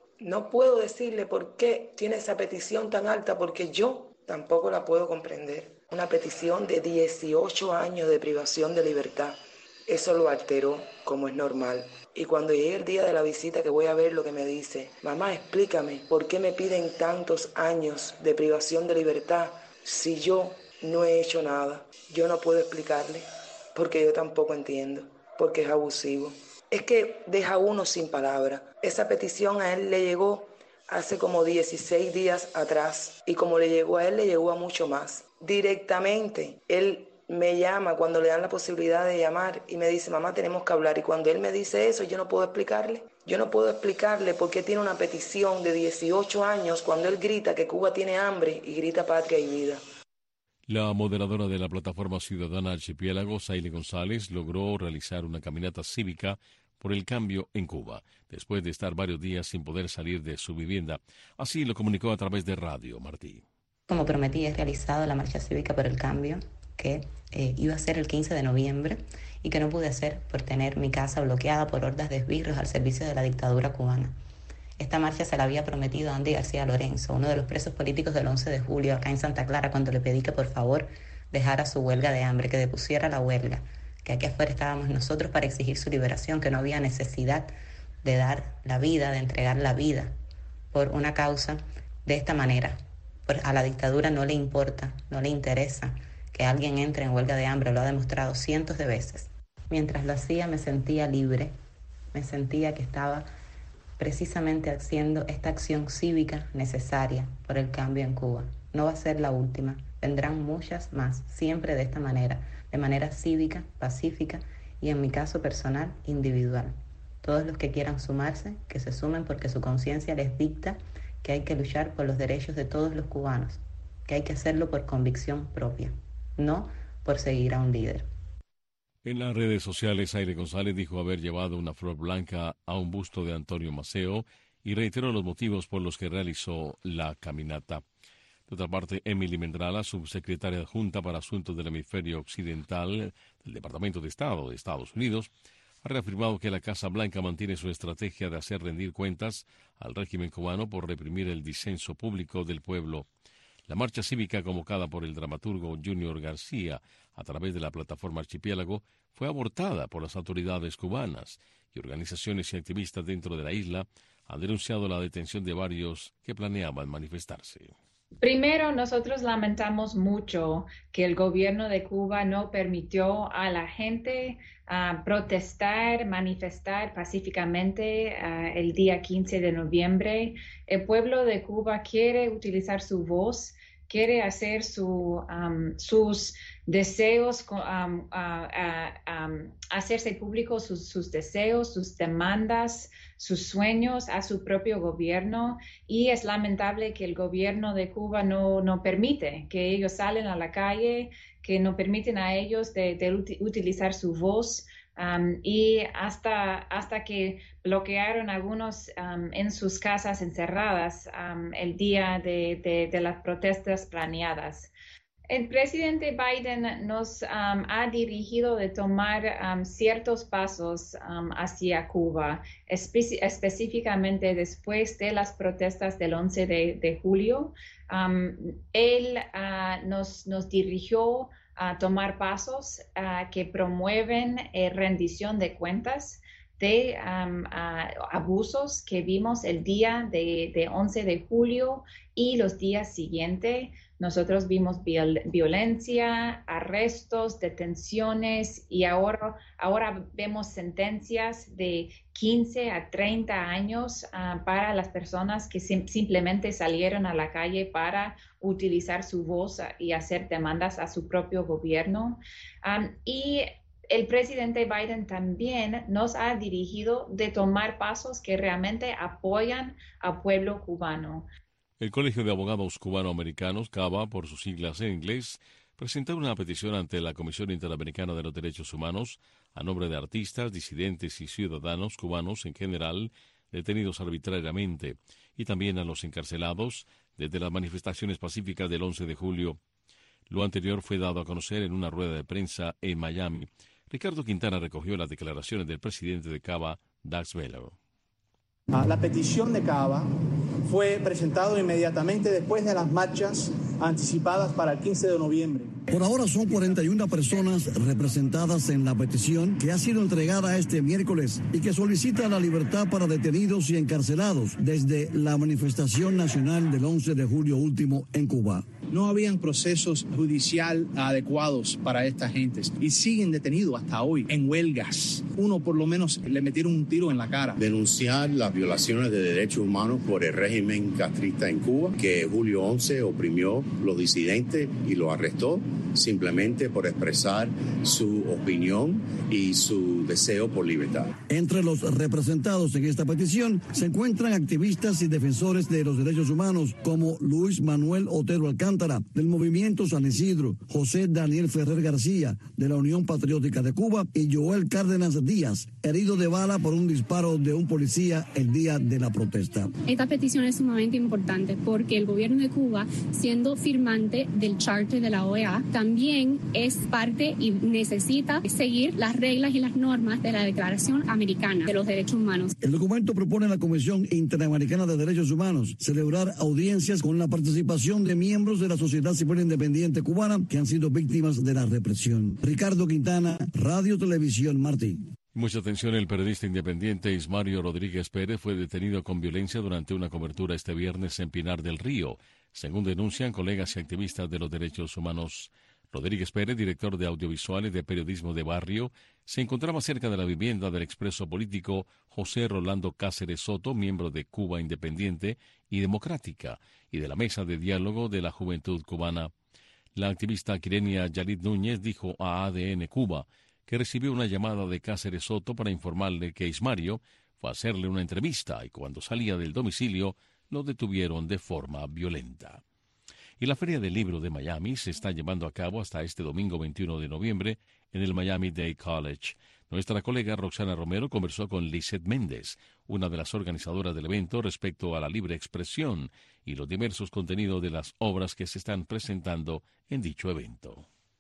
puedo decirle por qué tiene esa petición tan alta, porque yo tampoco la puedo comprender. Una petición de 18 años de privación de libertad. Eso lo alteró, como es normal. Y cuando llegue el día de la visita que voy a ver lo que me dice, mamá, explícame, ¿por qué me piden tantos años de privación de libertad si yo no he hecho nada? Yo no puedo explicarle, porque yo tampoco entiendo, porque es abusivo. Es que deja uno sin palabras. Esa petición a él le llegó hace como 16 días atrás, y como le llegó a él, le llegó a mucho más. Directamente, él me llama cuando le dan la posibilidad de llamar y me dice, mamá, tenemos que hablar. Y cuando él me dice eso, yo no puedo explicarle. Yo no puedo explicarle por qué tiene una petición de 18 años cuando él grita que Cuba tiene hambre y grita patria y vida. La moderadora de la plataforma ciudadana Archipiélago, Saile González, logró realizar una caminata cívica por el cambio en Cuba, después de estar varios días sin poder salir de su vivienda. Así lo comunicó a través de Radio Martí. Como prometí, he realizado la marcha cívica por el cambio, que iba a ser el 15 de noviembre y que no pude hacer por tener mi casa bloqueada por hordas de esbirros al servicio de la dictadura cubana. Esta marcha se la había prometido a Andy García Lorenzo, uno de los presos políticos del 11 de julio acá en Santa Clara, cuando le pedí que por favor dejara su huelga de hambre, que depusiera la huelga, que aquí afuera estábamos nosotros para exigir su liberación, que no había necesidad de dar la vida, de entregar la vida por una causa de esta manera. A la dictadura no le importa, no le interesa que alguien entre en huelga de hambre, lo ha demostrado cientos de veces. Mientras lo hacía me sentía libre, me sentía que estaba precisamente haciendo esta acción cívica necesaria por el cambio en Cuba. No va a ser la última, vendrán muchas más, siempre de esta manera, de manera cívica, pacífica y en mi caso personal, individual. Todos los que quieran sumarse, que se sumen porque su conciencia les dicta que hay que luchar por los derechos de todos los cubanos, que hay que hacerlo por convicción propia, no por seguir a un líder. En las redes sociales, Saile González dijo haber llevado una flor blanca a un busto de Antonio Maceo y reiteró los motivos por los que realizó la caminata. De otra parte, Emily Mendrala, subsecretaria adjunta para Asuntos del Hemisferio Occidental del Departamento de Estado de Estados Unidos, ha reafirmado que la Casa Blanca mantiene su estrategia de hacer rendir cuentas al régimen cubano por reprimir el disenso público del pueblo. La marcha cívica convocada por el dramaturgo Junior García a través de la plataforma Archipiélago fue abortada por las autoridades cubanas y organizaciones y activistas dentro de la isla han denunciado la detención de varios que planeaban manifestarse. Primero, nosotros lamentamos mucho que el gobierno de Cuba no permitió a la gente protestar, manifestar pacíficamente el día 15 de noviembre. El pueblo de Cuba quiere utilizar su voz, quiere hacer sus deseos, hacerse públicos sus deseos, sus demandas, sus sueños a su propio gobierno, y es lamentable que el gobierno de Cuba no permite que ellos salen a la calle, que no permiten a ellos de utilizar su voz, y hasta que bloquearon algunos en sus casas encerradas el día de las protestas planeadas. El presidente Biden nos ha dirigido de tomar ciertos pasos hacia Cuba, específicamente después de las protestas del 11 de julio. Él nos dirigió a tomar pasos que promueven rendición de cuentas de abusos que vimos el día de 11 de julio y los días siguientes. Nosotros vimos violencia, arrestos, detenciones, y ahora vemos sentencias de 15 a 30 años para las personas que simplemente salieron a la calle para utilizar su voz y hacer demandas a su propio gobierno. Y el presidente Biden también nos ha dirigido de tomar pasos que realmente apoyan al pueblo cubano. El Colegio de Abogados Cubano-Americanos, CABA, por sus siglas en inglés, presentó una petición ante la Comisión Interamericana de los Derechos Humanos a nombre de artistas, disidentes y ciudadanos cubanos en general detenidos arbitrariamente, y también a los encarcelados desde las manifestaciones pacíficas del 11 de julio. Lo anterior fue dado a conocer en una rueda de prensa en Miami. Ricardo Quintana recogió las declaraciones del presidente de CABA, Dax Veller. La petición de CABA fue presentada inmediatamente después de las marchas anticipadas para el 15 de noviembre. Por ahora son 41 personas representadas en la petición que ha sido entregada este miércoles y que solicita la libertad para detenidos y encarcelados desde la manifestación nacional del 11 de julio último en Cuba. No habían procesos judicial adecuados para estas gentes y siguen detenidos hasta hoy en huelgas. Uno por lo menos le metieron un tiro en la cara. Denunciar las violaciones de derechos humanos por el régimen castrista en Cuba, que Julio 11 oprimió los disidentes y los arrestó simplemente por expresar su opinión y su deseo por libertad. Entre los representados en esta petición se encuentran activistas y defensores de los derechos humanos como Luis Manuel Otero Alcántara, del Movimiento San Isidro, José Daniel Ferrer García, de la Unión Patriótica de Cuba, y Joel Cárdenas Díaz, herido de bala por un disparo de un policía el día de la protesta. Esta petición es sumamente importante porque el gobierno de Cuba, siendo firmante del Charter de la OEA, también es parte y necesita seguir las reglas y las normas de la Declaración Americana de los Derechos Humanos. El documento propone a la Comisión Interamericana de Derechos Humanos celebrar audiencias con la participación de miembros de la sociedad civil independiente cubana que han sido víctimas de la represión. Ricardo Quintana, Radio Televisión Martí. Mucha atención, el periodista independiente Ismario Rodríguez Pérez fue detenido con violencia durante una cobertura este viernes en Pinar del Río, según denuncian colegas y activistas de los derechos humanos. Rodríguez Pérez, director de audiovisuales de periodismo de barrio, se encontraba cerca de la vivienda del expreso político José Rolando Cáceres Soto, miembro de Cuba Independiente y Democrática, y de la Mesa de Diálogo de la Juventud Cubana. La activista Quirenia Yalit Núñez dijo a ADN Cuba que recibió una llamada de Cáceres Soto para informarle que Ismario fue a hacerle una entrevista y cuando salía del domicilio lo detuvieron de forma violenta. Y la Feria del Libro de Miami se está llevando a cabo hasta este domingo 21 de noviembre en el Miami-Dade College. Nuestra colega Roxana Romero conversó con Lizeth Méndez, una de las organizadoras del evento, respecto a la libre expresión y los diversos contenidos de las obras que se están presentando en dicho evento.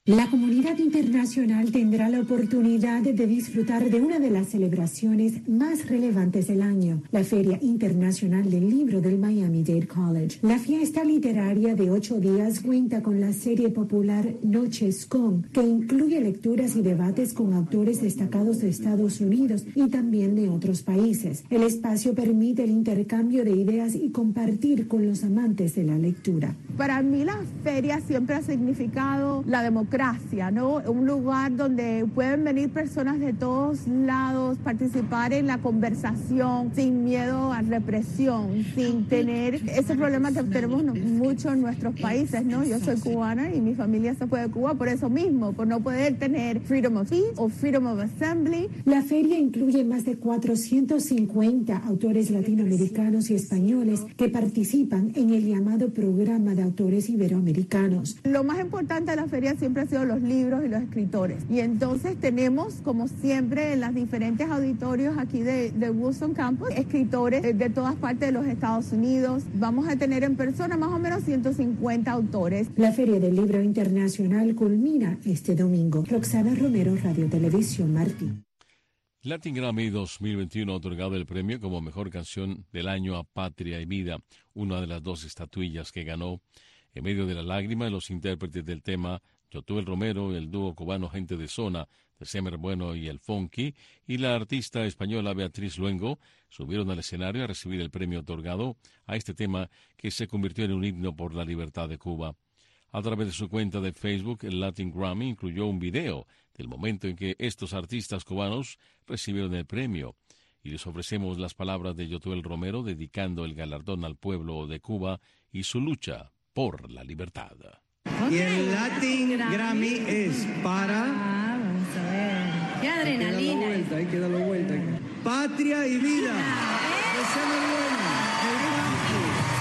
La comunidad internacional tendrá la oportunidad de disfrutar de una de las celebraciones más relevantes del año, la Feria Internacional del Libro del Miami-Dade College. La fiesta literaria de 8 días cuenta con la serie popular Noches Con, que incluye lecturas y debates con autores destacados de Estados Unidos y también de otros países. El espacio permite el intercambio de ideas y compartir con los amantes de la lectura. Para mí la feria siempre ha significado la democracia, ¿no? Un lugar donde pueden venir personas de todos lados, participar en la conversación sin miedo a represión, sin tener ese problema que tenemos mucho en nuestros países, ¿no? Yo soy cubana y mi familia se fue de Cuba por eso mismo, por no poder tener freedom of speech o freedom of assembly. La feria incluye más de 450 autores latinoamericanos y españoles que participan en el llamado Programa de Autores Iberoamericanos. Lo más importante de la feria siempre ha sido los libros y los escritores. Y entonces tenemos, como siempre, en los diferentes auditorios aquí de Woodson Campus, escritores de todas partes de los Estados Unidos. Vamos a tener en persona más o menos 150 autores. La Feria del Libro Internacional culmina este domingo. Roxana Romero, Radio Televisión Martín. Latin Grammy 2021 ha otorgado el premio como Mejor Canción del Año a Patria y Vida, una de las 2 estatuillas que ganó. En medio de la lágrima, los intérpretes del tema Yotuel Romero, el dúo cubano Gente de Zona, de Semer Bueno y El Funky, y la artista española Beatriz Luengo subieron al escenario a recibir el premio otorgado a este tema que se convirtió en un himno por la libertad de Cuba. A través de su cuenta de Facebook, el Latin Grammy incluyó un video del momento en que estos artistas cubanos recibieron el premio, y les ofrecemos las palabras de Yotuel Romero dedicando el galardón al pueblo de Cuba y su lucha por la libertad. Y el Latin Grammy es para... vamos a ver. ¡Qué adrenalina! Hay que darlo vuelta. Patria y Vida. De Semer Bueno, El Funky,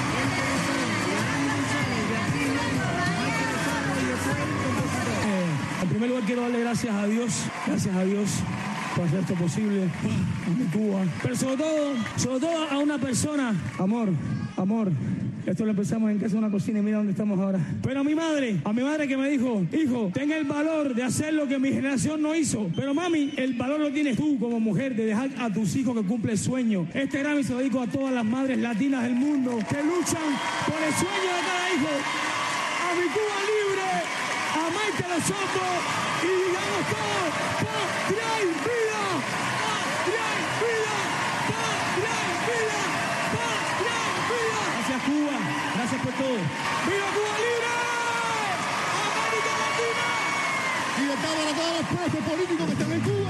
En primer lugar quiero darle gracias a Dios por hacer esto posible, a mi Cuba. Pero sobre todo a una persona, amor. Esto lo empezamos en casa de una cocina y mira dónde estamos ahora. Pero a mi madre que me dijo, hijo, ten el valor de hacer lo que mi generación no hizo. Pero mami, el valor lo tienes tú como mujer de dejar a tus hijos que cumplen el sueño. Este Grammy se lo dedico a todas las madres latinas del mundo que luchan por el sueño de cada hijo. A mi Cuba libre, a Maite los hombros y digamos todo, patria y vida, patria y vida, patria y vida, patria y vida. Gracias Cuba, gracias por todo. ¡Viva Cuba libre! ¡América Latina! ¡Libertad para todos los presos políticos que están en Cuba!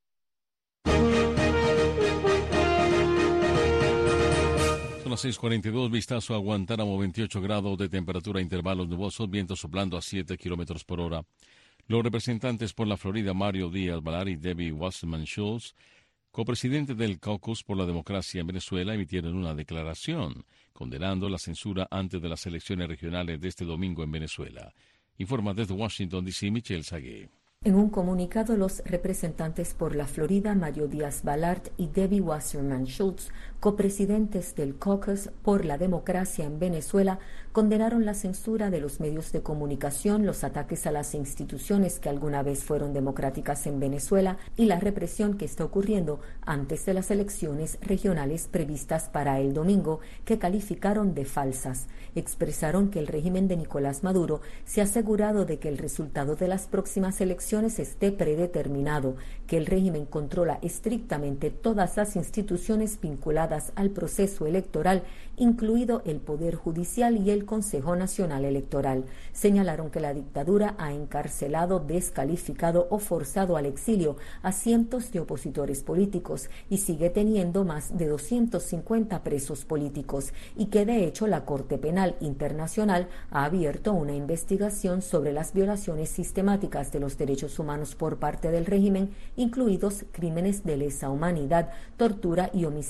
Son las 6:42, vistazo a Guantánamo, 28 grados de temperatura, intervalos nubosos, viento soplando a 7 kilómetros por hora. Los representantes por la Florida, Mario Díaz-Balart y Debbie Wasserman Schultz, copresidentes del Caucus por la Democracia en Venezuela, emitieron una declaración condenando la censura antes de las elecciones regionales de este domingo en Venezuela. Informa desde Washington, D.C., Michelle Sagué. En un comunicado, los representantes por la Florida, Mario Díaz-Balart y Debbie Wasserman Schultz, copresidentes del Caucus por la Democracia en Venezuela, condenaron la censura de los medios de comunicación, los ataques a las instituciones que alguna vez fueron democráticas en Venezuela y la represión que está ocurriendo antes de las elecciones regionales previstas para el domingo, que calificaron de falsas. Expresaron que el régimen de Nicolás Maduro se ha asegurado de que el resultado de las próximas elecciones esté predeterminado, que el régimen controla estrictamente todas las instituciones vinculadas al proceso electoral, incluido el Poder Judicial y el Consejo Nacional Electoral. Señalaron que la dictadura ha encarcelado, descalificado o forzado al exilio a cientos de opositores políticos y sigue teniendo más de 250 presos políticos, y que de hecho la Corte Penal Internacional ha abierto una investigación sobre las violaciones sistemáticas de los derechos humanos por parte del régimen, incluidos crímenes de lesa humanidad, tortura y homicidios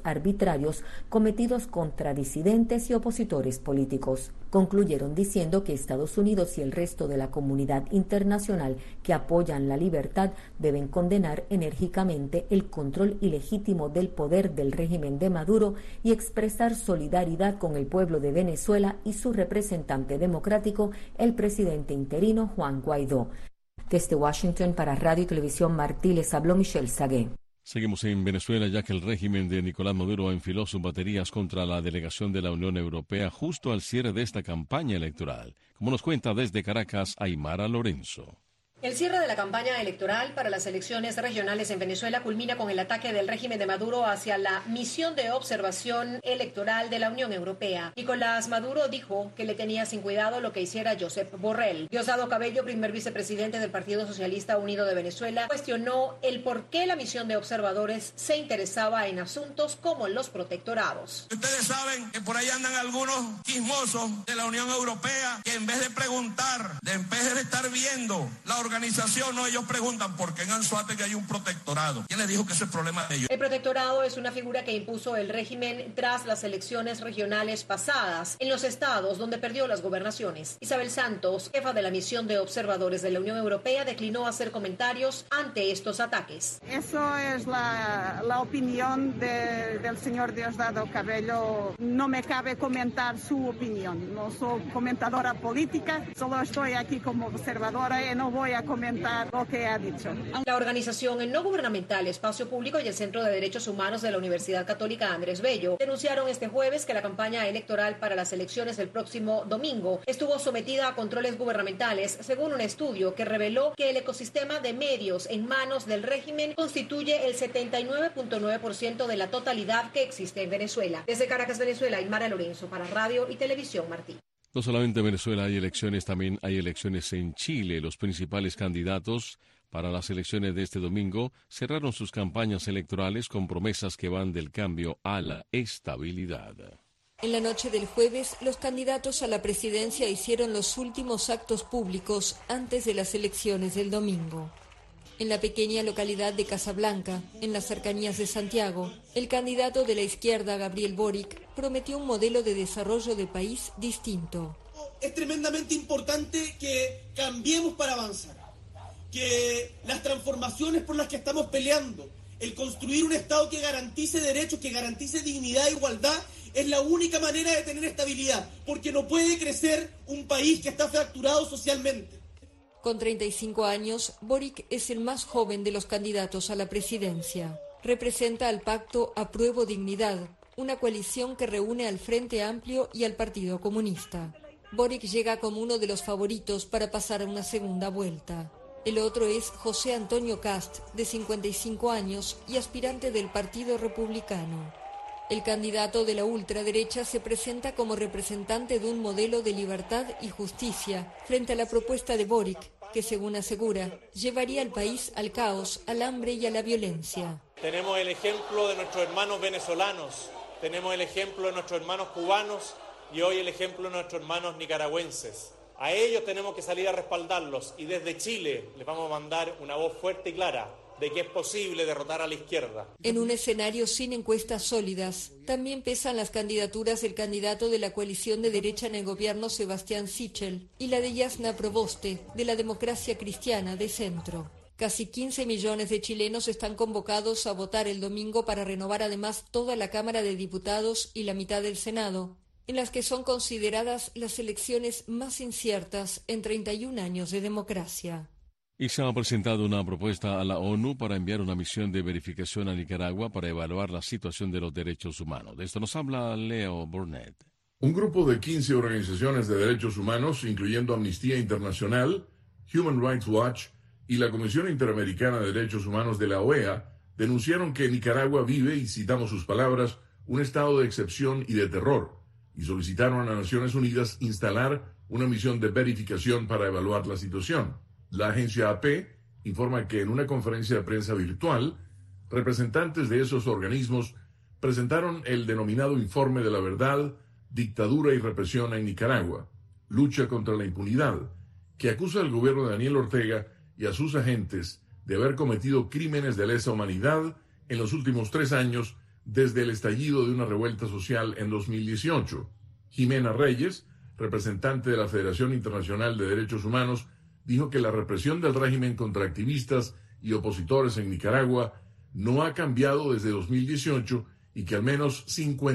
arbitrarios cometidos contra disidentes y opositores políticos. Concluyeron diciendo que Estados Unidos y el resto de la comunidad internacional que apoyan la libertad deben condenar enérgicamente el control ilegítimo del poder del régimen de Maduro y expresar solidaridad con el pueblo de Venezuela y su representante democrático, el presidente interino Juan Guaidó. Desde Washington para Radio y Televisión Martí les habló Michelle Sagué. Seguimos en Venezuela, ya que el régimen de Nicolás Maduro enfiló sus baterías contra la delegación de la Unión Europea justo al cierre de esta campaña electoral. Como nos cuenta desde Caracas, Aymara Lorenzo. El cierre de la campaña electoral para las elecciones regionales en Venezuela culmina con el ataque del régimen de Maduro hacia la misión de observación electoral de la Unión Europea. Nicolás Maduro dijo que le tenía sin cuidado lo que hiciera Josep Borrell. Diosdado Cabello, primer vicepresidente del Partido Socialista Unido de Venezuela, cuestionó el por qué la misión de observadores se interesaba en asuntos como los protectorados. Ustedes saben que por ahí andan algunos chismosos de la Unión Europea que en vez de preguntar, en vez de estar viendo la organización, no, ellos preguntan por qué en Anzoátegui hay un protectorado. ¿Quién les dijo que ese es el problema de ellos? El protectorado es una figura que impuso el régimen tras las elecciones regionales pasadas en los estados donde perdió las gobernaciones. Isabel Santos, jefa de la misión de observadores de la Unión Europea, declinó hacer comentarios ante estos ataques. Eso es la opinión del señor Diosdado Cabello. No me cabe comentar su opinión. No soy comentadora política, solo estoy aquí como observadora y no voy a comentar lo que ha dicho. La organización no gubernamental Espacio Público y el Centro de Derechos Humanos de la Universidad Católica Andrés Bello denunciaron este jueves que la campaña electoral para las elecciones del próximo domingo estuvo sometida a controles gubernamentales, según un estudio que reveló que el ecosistema de medios en manos del régimen constituye el 79.9% de la totalidad que existe en Venezuela. Desde Caracas, Venezuela, Aymara Lorenzo para Radio y Televisión Martí. No solamente en Venezuela hay elecciones, también hay elecciones en Chile. Los principales candidatos para las elecciones de este domingo cerraron sus campañas electorales con promesas que van del cambio a la estabilidad. En la noche del jueves, los candidatos a la presidencia hicieron los últimos actos públicos antes de las elecciones del domingo. En la pequeña localidad de Casablanca, en las cercanías de Santiago, el candidato de la izquierda, Gabriel Boric, prometió un modelo de desarrollo de país distinto. Es tremendamente importante que cambiemos para avanzar, que las transformaciones por las que estamos peleando, el construir un Estado que garantice derechos, que garantice dignidad e igualdad, es la única manera de tener estabilidad, porque no puede crecer un país que está fracturado socialmente. Con 35 años, Boric es el más joven de los candidatos a la presidencia. Representa al pacto Apruebo Dignidad, una coalición que reúne al Frente Amplio y al Partido Comunista. Boric llega como uno de los favoritos para pasar a una segunda vuelta. El otro es José Antonio Cast, de 55 años y aspirante del Partido Republicano. El candidato de la ultraderecha se presenta como representante de un modelo de libertad y justicia frente a la propuesta de Boric, que según asegura, llevaría al país al caos, al hambre y a la violencia. Tenemos el ejemplo de nuestros hermanos venezolanos, tenemos el ejemplo de nuestros hermanos cubanos y hoy el ejemplo de nuestros hermanos nicaragüenses. A ellos tenemos que salir a respaldarlos y desde Chile les vamos a mandar una voz fuerte y clara de que es posible derrotar a la izquierda. En un escenario sin encuestas sólidas, también pesan las candidaturas del candidato de la coalición de derecha en el gobierno, Sebastián Sichel, y la de Yasna Proboste, de la Democracia Cristiana de Centro. Casi 15 millones de chilenos están convocados a votar el domingo para renovar además toda la Cámara de Diputados y la mitad del Senado, en las que son consideradas las elecciones más inciertas en 31 años de democracia. Y se ha presentado una propuesta a la ONU para enviar una misión de verificación a Nicaragua para evaluar la situación de los derechos humanos. De esto nos habla Leo Burnett. Un grupo de 15 organizaciones de derechos humanos, incluyendo Amnistía Internacional, Human Rights Watch y la Comisión Interamericana de Derechos Humanos de la OEA, denunciaron que Nicaragua vive, y citamos sus palabras, un estado de excepción y de terror, y solicitaron a Naciones Unidas instalar una misión de verificación para evaluar la situación. La agencia AP informa que en una conferencia de prensa virtual, representantes de esos organismos presentaron el denominado Informe de la Verdad, Dictadura y Represión en Nicaragua, Lucha contra la Impunidad, que acusa al gobierno de Daniel Ortega y a sus agentes de haber cometido crímenes de lesa humanidad en los últimos 3 años desde el estallido de una revuelta social en 2018. Jimena Reyes, representante de la Federación Internacional de Derechos Humanos, dijo que la represión del régimen contra activistas y opositores en Nicaragua no ha cambiado desde 2018 y que al menos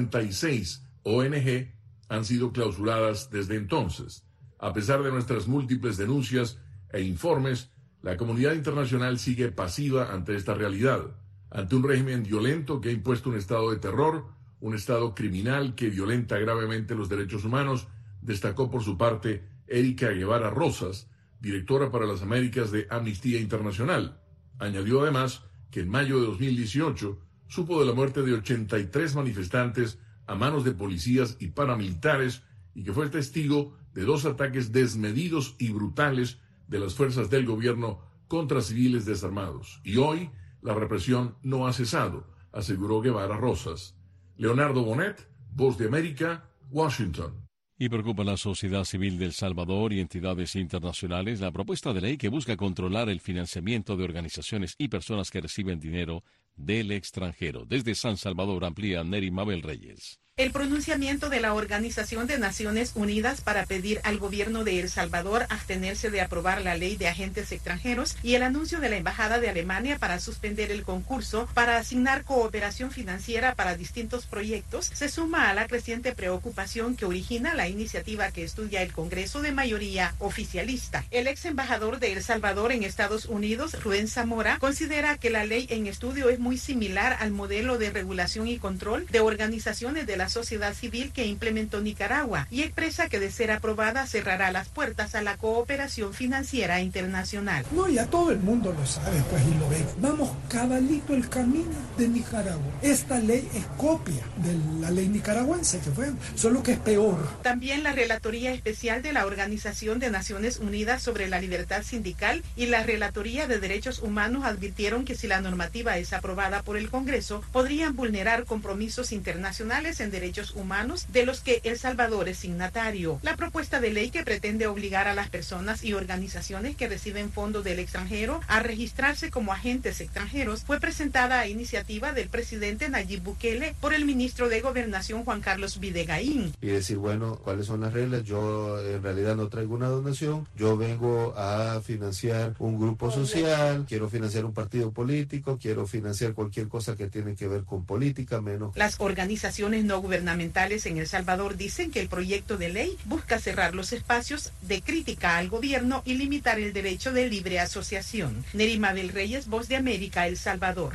56 ONG han sido clausuradas desde entonces. A pesar de nuestras múltiples denuncias e informes, la comunidad internacional sigue pasiva ante esta realidad, ante un régimen violento que ha impuesto un estado de terror, un estado criminal que violenta gravemente los derechos humanos, destacó por su parte Erika Guevara Rosas, directora para las Américas de Amnistía Internacional. Añadió además que en mayo de 2018 supo de la muerte de 83 manifestantes a manos de policías y paramilitares y que fue testigo de 2 ataques desmedidos y brutales de las fuerzas del gobierno contra civiles desarmados. Y hoy la represión no ha cesado, aseguró Guevara Rosas. Leonardo Bonet, Voz de América, Washington. Y preocupa a la sociedad civil de El Salvador y entidades internacionales la propuesta de ley que busca controlar el financiamiento de organizaciones y personas que reciben dinero del extranjero. Desde San Salvador amplía Neri Mabel Reyes. El pronunciamiento de la Organización de Naciones Unidas para pedir al gobierno de El Salvador abstenerse de aprobar la ley de agentes extranjeros y el anuncio de la Embajada de Alemania para suspender el concurso para asignar cooperación financiera para distintos proyectos se suma a la creciente preocupación que origina la iniciativa que estudia el Congreso de mayoría oficialista. El ex embajador de El Salvador en Estados Unidos, Rubén Zamora, considera que la ley en estudio es muy similar al modelo de regulación y control de organizaciones de la sociedad civil que implementó Nicaragua y expresa que de ser aprobada cerrará las puertas a la cooperación financiera internacional. No, ya todo el mundo lo sabe, pues, y lo ve. Vamos cabalito el camino de Nicaragua. Esta ley es copia de la ley nicaragüense, que fue, solo que es peor. También la Relatoría Especial de la Organización de Naciones Unidas sobre la Libertad Sindical y la Relatoría de Derechos Humanos advirtieron que si la normativa es aprobada por el Congreso, podrían vulnerar compromisos internacionales en derechos humanos de los que El Salvador es signatario. La propuesta de ley que pretende obligar a las personas y organizaciones que reciben fondos del extranjero a registrarse como agentes extranjeros fue presentada a iniciativa del presidente Nayib Bukele por el ministro de Gobernación Juan Carlos Videgaín. Y decir, bueno, ¿cuáles son las reglas? Yo en realidad no traigo una donación, yo vengo a financiar un grupo social, quiero financiar un partido político, quiero financiar cualquier cosa que tiene que ver con política, menos. Las organizaciones no gubernamentales en El Salvador dicen que el proyecto de ley busca cerrar los espacios de crítica al gobierno y limitar el derecho de libre asociación. Neri Mabel Reyes, Voz de América, El Salvador.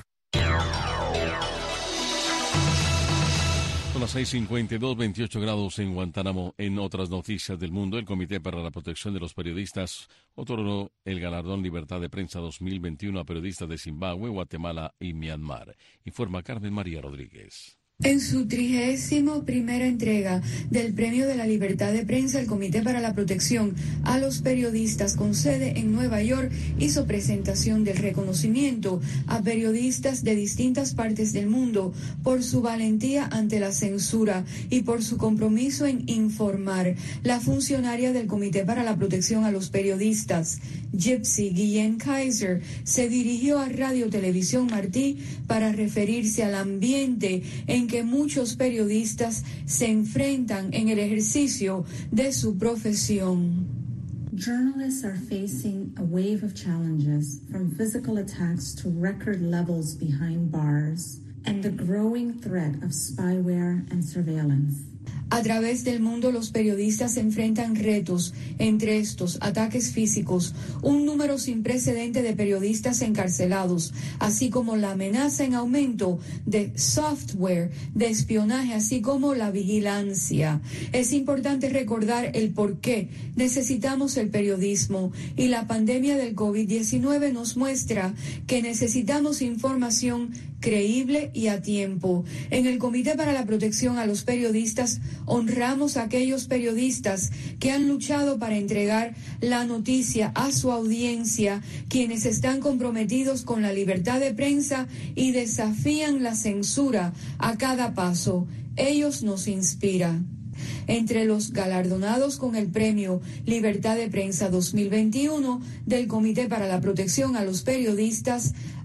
Son las 6:52, 28 grados en Guantánamo. En otras noticias del mundo, el Comité para la Protección de los Periodistas otorgó el galardón Libertad de Prensa 2021 a periodistas de Zimbabue, Guatemala y Myanmar. Informa Carmen María Rodríguez. En su 31ª entrega del Premio de la Libertad de Prensa, el Comité para la Protección a los Periodistas con sede en Nueva York hizo presentación del reconocimiento a periodistas de distintas partes del mundo por su valentía ante la censura y por su compromiso en informar. La funcionaria del Comité para la Protección a los Periodistas, Gypsy Guillén Kaiser, se dirigió a Radio Televisión Martí para referirse al ambiente en que muchos periodistas se enfrentan en el ejercicio de su profesión. Journalists are facing a wave of challenges, from physical attacks to record levels behind bars, and the growing threat of spyware and surveillance. A través del mundo, los periodistas se enfrentan retos, entre estos ataques físicos, un número sin precedente de periodistas encarcelados, así como la amenaza en aumento de software de espionaje, así como la vigilancia. Es importante recordar el por qué necesitamos el periodismo, y la pandemia del COVID-19 nos muestra que necesitamos información creíble y a tiempo. En el Comité para la Protección a los Periodistas honramos a aquellos periodistas que han luchado para entregar la noticia a su audiencia, quienes están comprometidos con la libertad de prensa y desafían la censura a cada paso. Ellos nos inspiran. Entre los galardonados con el Premio Libertad de Prensa 2021 del Comité para la Protección a los Periodistas,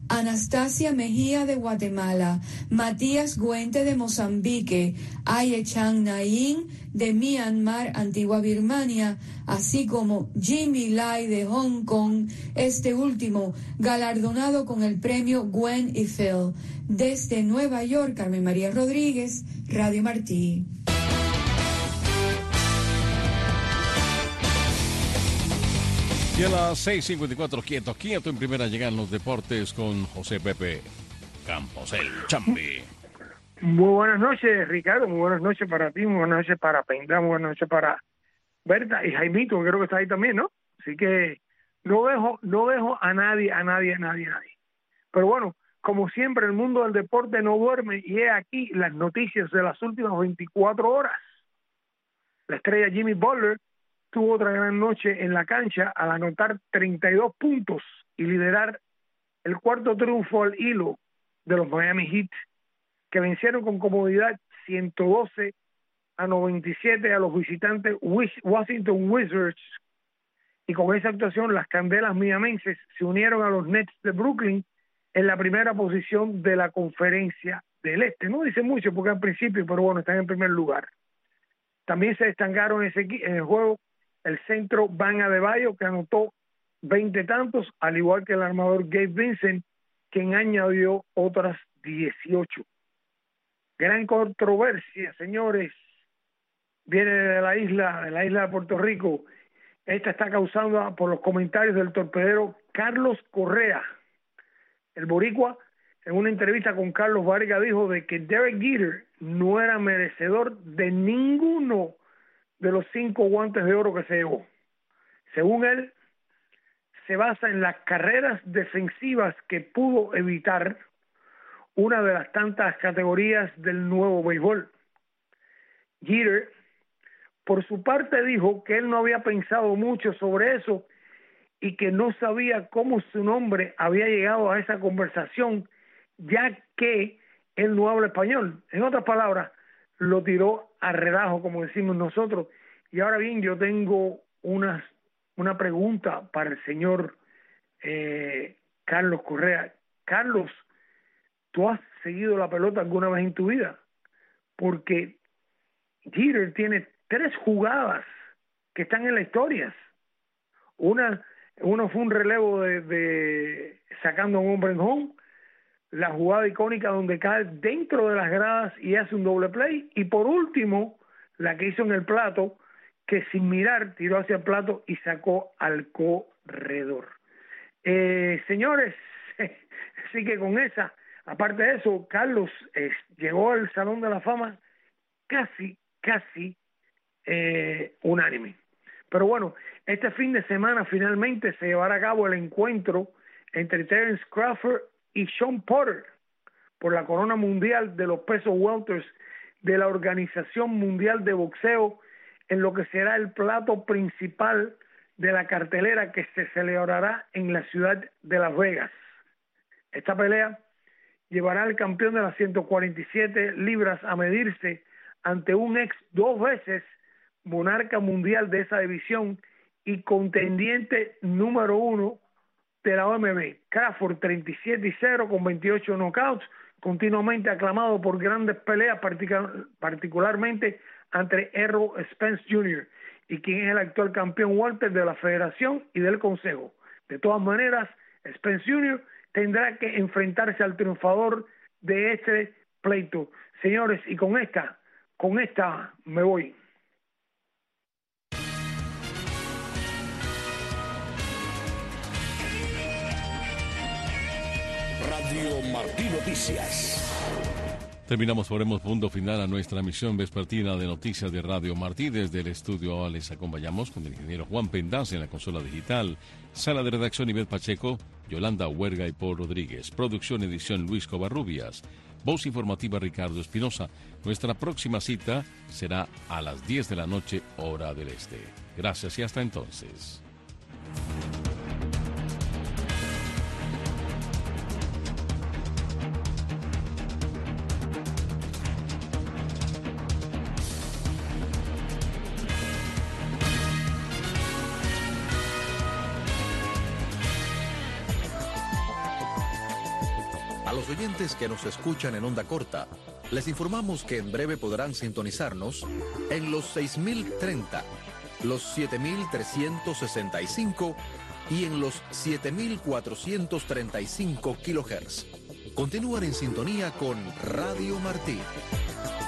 Anastasia Mejía de Guatemala, Matías Güente de Mozambique, Aye Chan Nain de Myanmar, Antigua Birmania, así como Jimmy Lai de Hong Kong, este último galardonado con el premio Gwen Ifill. Desde Nueva York, Carmen María Rodríguez, Radio Martí. Y a las 6:54, quieto en primera llegan los deportes con José Pepe Campos, el Champi. Muy buenas noches, Ricardo, muy buenas noches para ti, muy buenas noches para Pendra, muy buenas noches para Berta y Jaimito, que creo que está ahí también, ¿no? Así que no dejo a nadie. Pero bueno, como siempre, el mundo del deporte no duerme y he aquí las noticias de las últimas 24 horas. La estrella Jimmy Butler tuvo otra gran noche en la cancha al anotar 32 puntos y liderar el cuarto triunfo al hilo de los Miami Heat, que vencieron con comodidad 112-97 a los visitantes Washington Wizards. Y con esa actuación, las candelas miamenses se unieron a los Nets de Brooklyn en la primera posición de la Conferencia del Este. No dice mucho porque al principio, pero bueno, están en primer lugar. También se destacaron en el juego el centro Bam Adebayo, que anotó 20 tantos, al igual que el armador Gabe Vincent, quien añadió otras 18. Gran controversia, señores, viene de la isla de Puerto Rico. Esta está causada por los comentarios del torpedero Carlos Correa. El boricua, en una entrevista con Carlos Vargas, dijo de que Derek Jeter no era merecedor de ninguno de los 5 guantes de oro que se llevó. Según él, se basa en las carreras defensivas que pudo evitar, una de las tantas categorías del nuevo béisbol. Jeter, por su parte, dijo que él no había pensado mucho sobre eso y que no sabía cómo su nombre había llegado a esa conversación, ya que él no habla español. En otras palabras, lo tiró a relajo, como decimos nosotros. Y ahora bien, yo tengo una pregunta para el señor Carlos Correa. Carlos, ¿tú has seguido la pelota alguna vez en tu vida? Porque Jeter tiene 3 jugadas que están en la historia. Uno fue un relevo de sacando a un hombre en home, la jugada icónica donde cae dentro de las gradas y hace un doble play, y por último, la que hizo en el plato, que sin mirar tiró hacia el plato y sacó al corredor. Señores, así que con esa, aparte de eso, Carlos llegó al Salón de la Fama casi unánime. Pero bueno, este fin de semana finalmente se llevará a cabo el encuentro entre Terence Crawford y Sean Porter por la corona mundial de los pesos welters de la Organización Mundial de Boxeo, en lo que será el plato principal de la cartelera que se celebrará en la ciudad de Las Vegas. Esta pelea llevará al campeón de las 147 libras a medirse ante un ex 2 veces monarca mundial de esa división y contendiente número 1 de la OMB. Crawford 37-0 con 28 knockouts, continuamente aclamado por grandes peleas, particularmente ante Errol Spence Jr., y quien es el actual campeón welter de la Federación y del Consejo. De todas maneras, Spence Jr. tendrá que enfrentarse al triunfador de este pleito. Señores, y con esta me voy. Radio Martí Noticias. Terminamos, ponemos punto final a nuestra emisión vespertina de noticias de Radio Martí. Desde el estudio les acompañamos con el ingeniero Juan Pendaz en la consola digital, sala de redacción Ivette Pacheco, Yolanda Huerga y Paul Rodríguez, producción edición Luis Covarrubias, voz informativa Ricardo Espinosa. Nuestra próxima cita será a las 10 de la noche, hora del este. Gracias y hasta entonces. los oyentes que nos escuchan en onda corta, les informamos que en breve podrán sintonizarnos en los 6030, los 7365 y en los 7435 kHz. Continúan en sintonía con Radio Martí.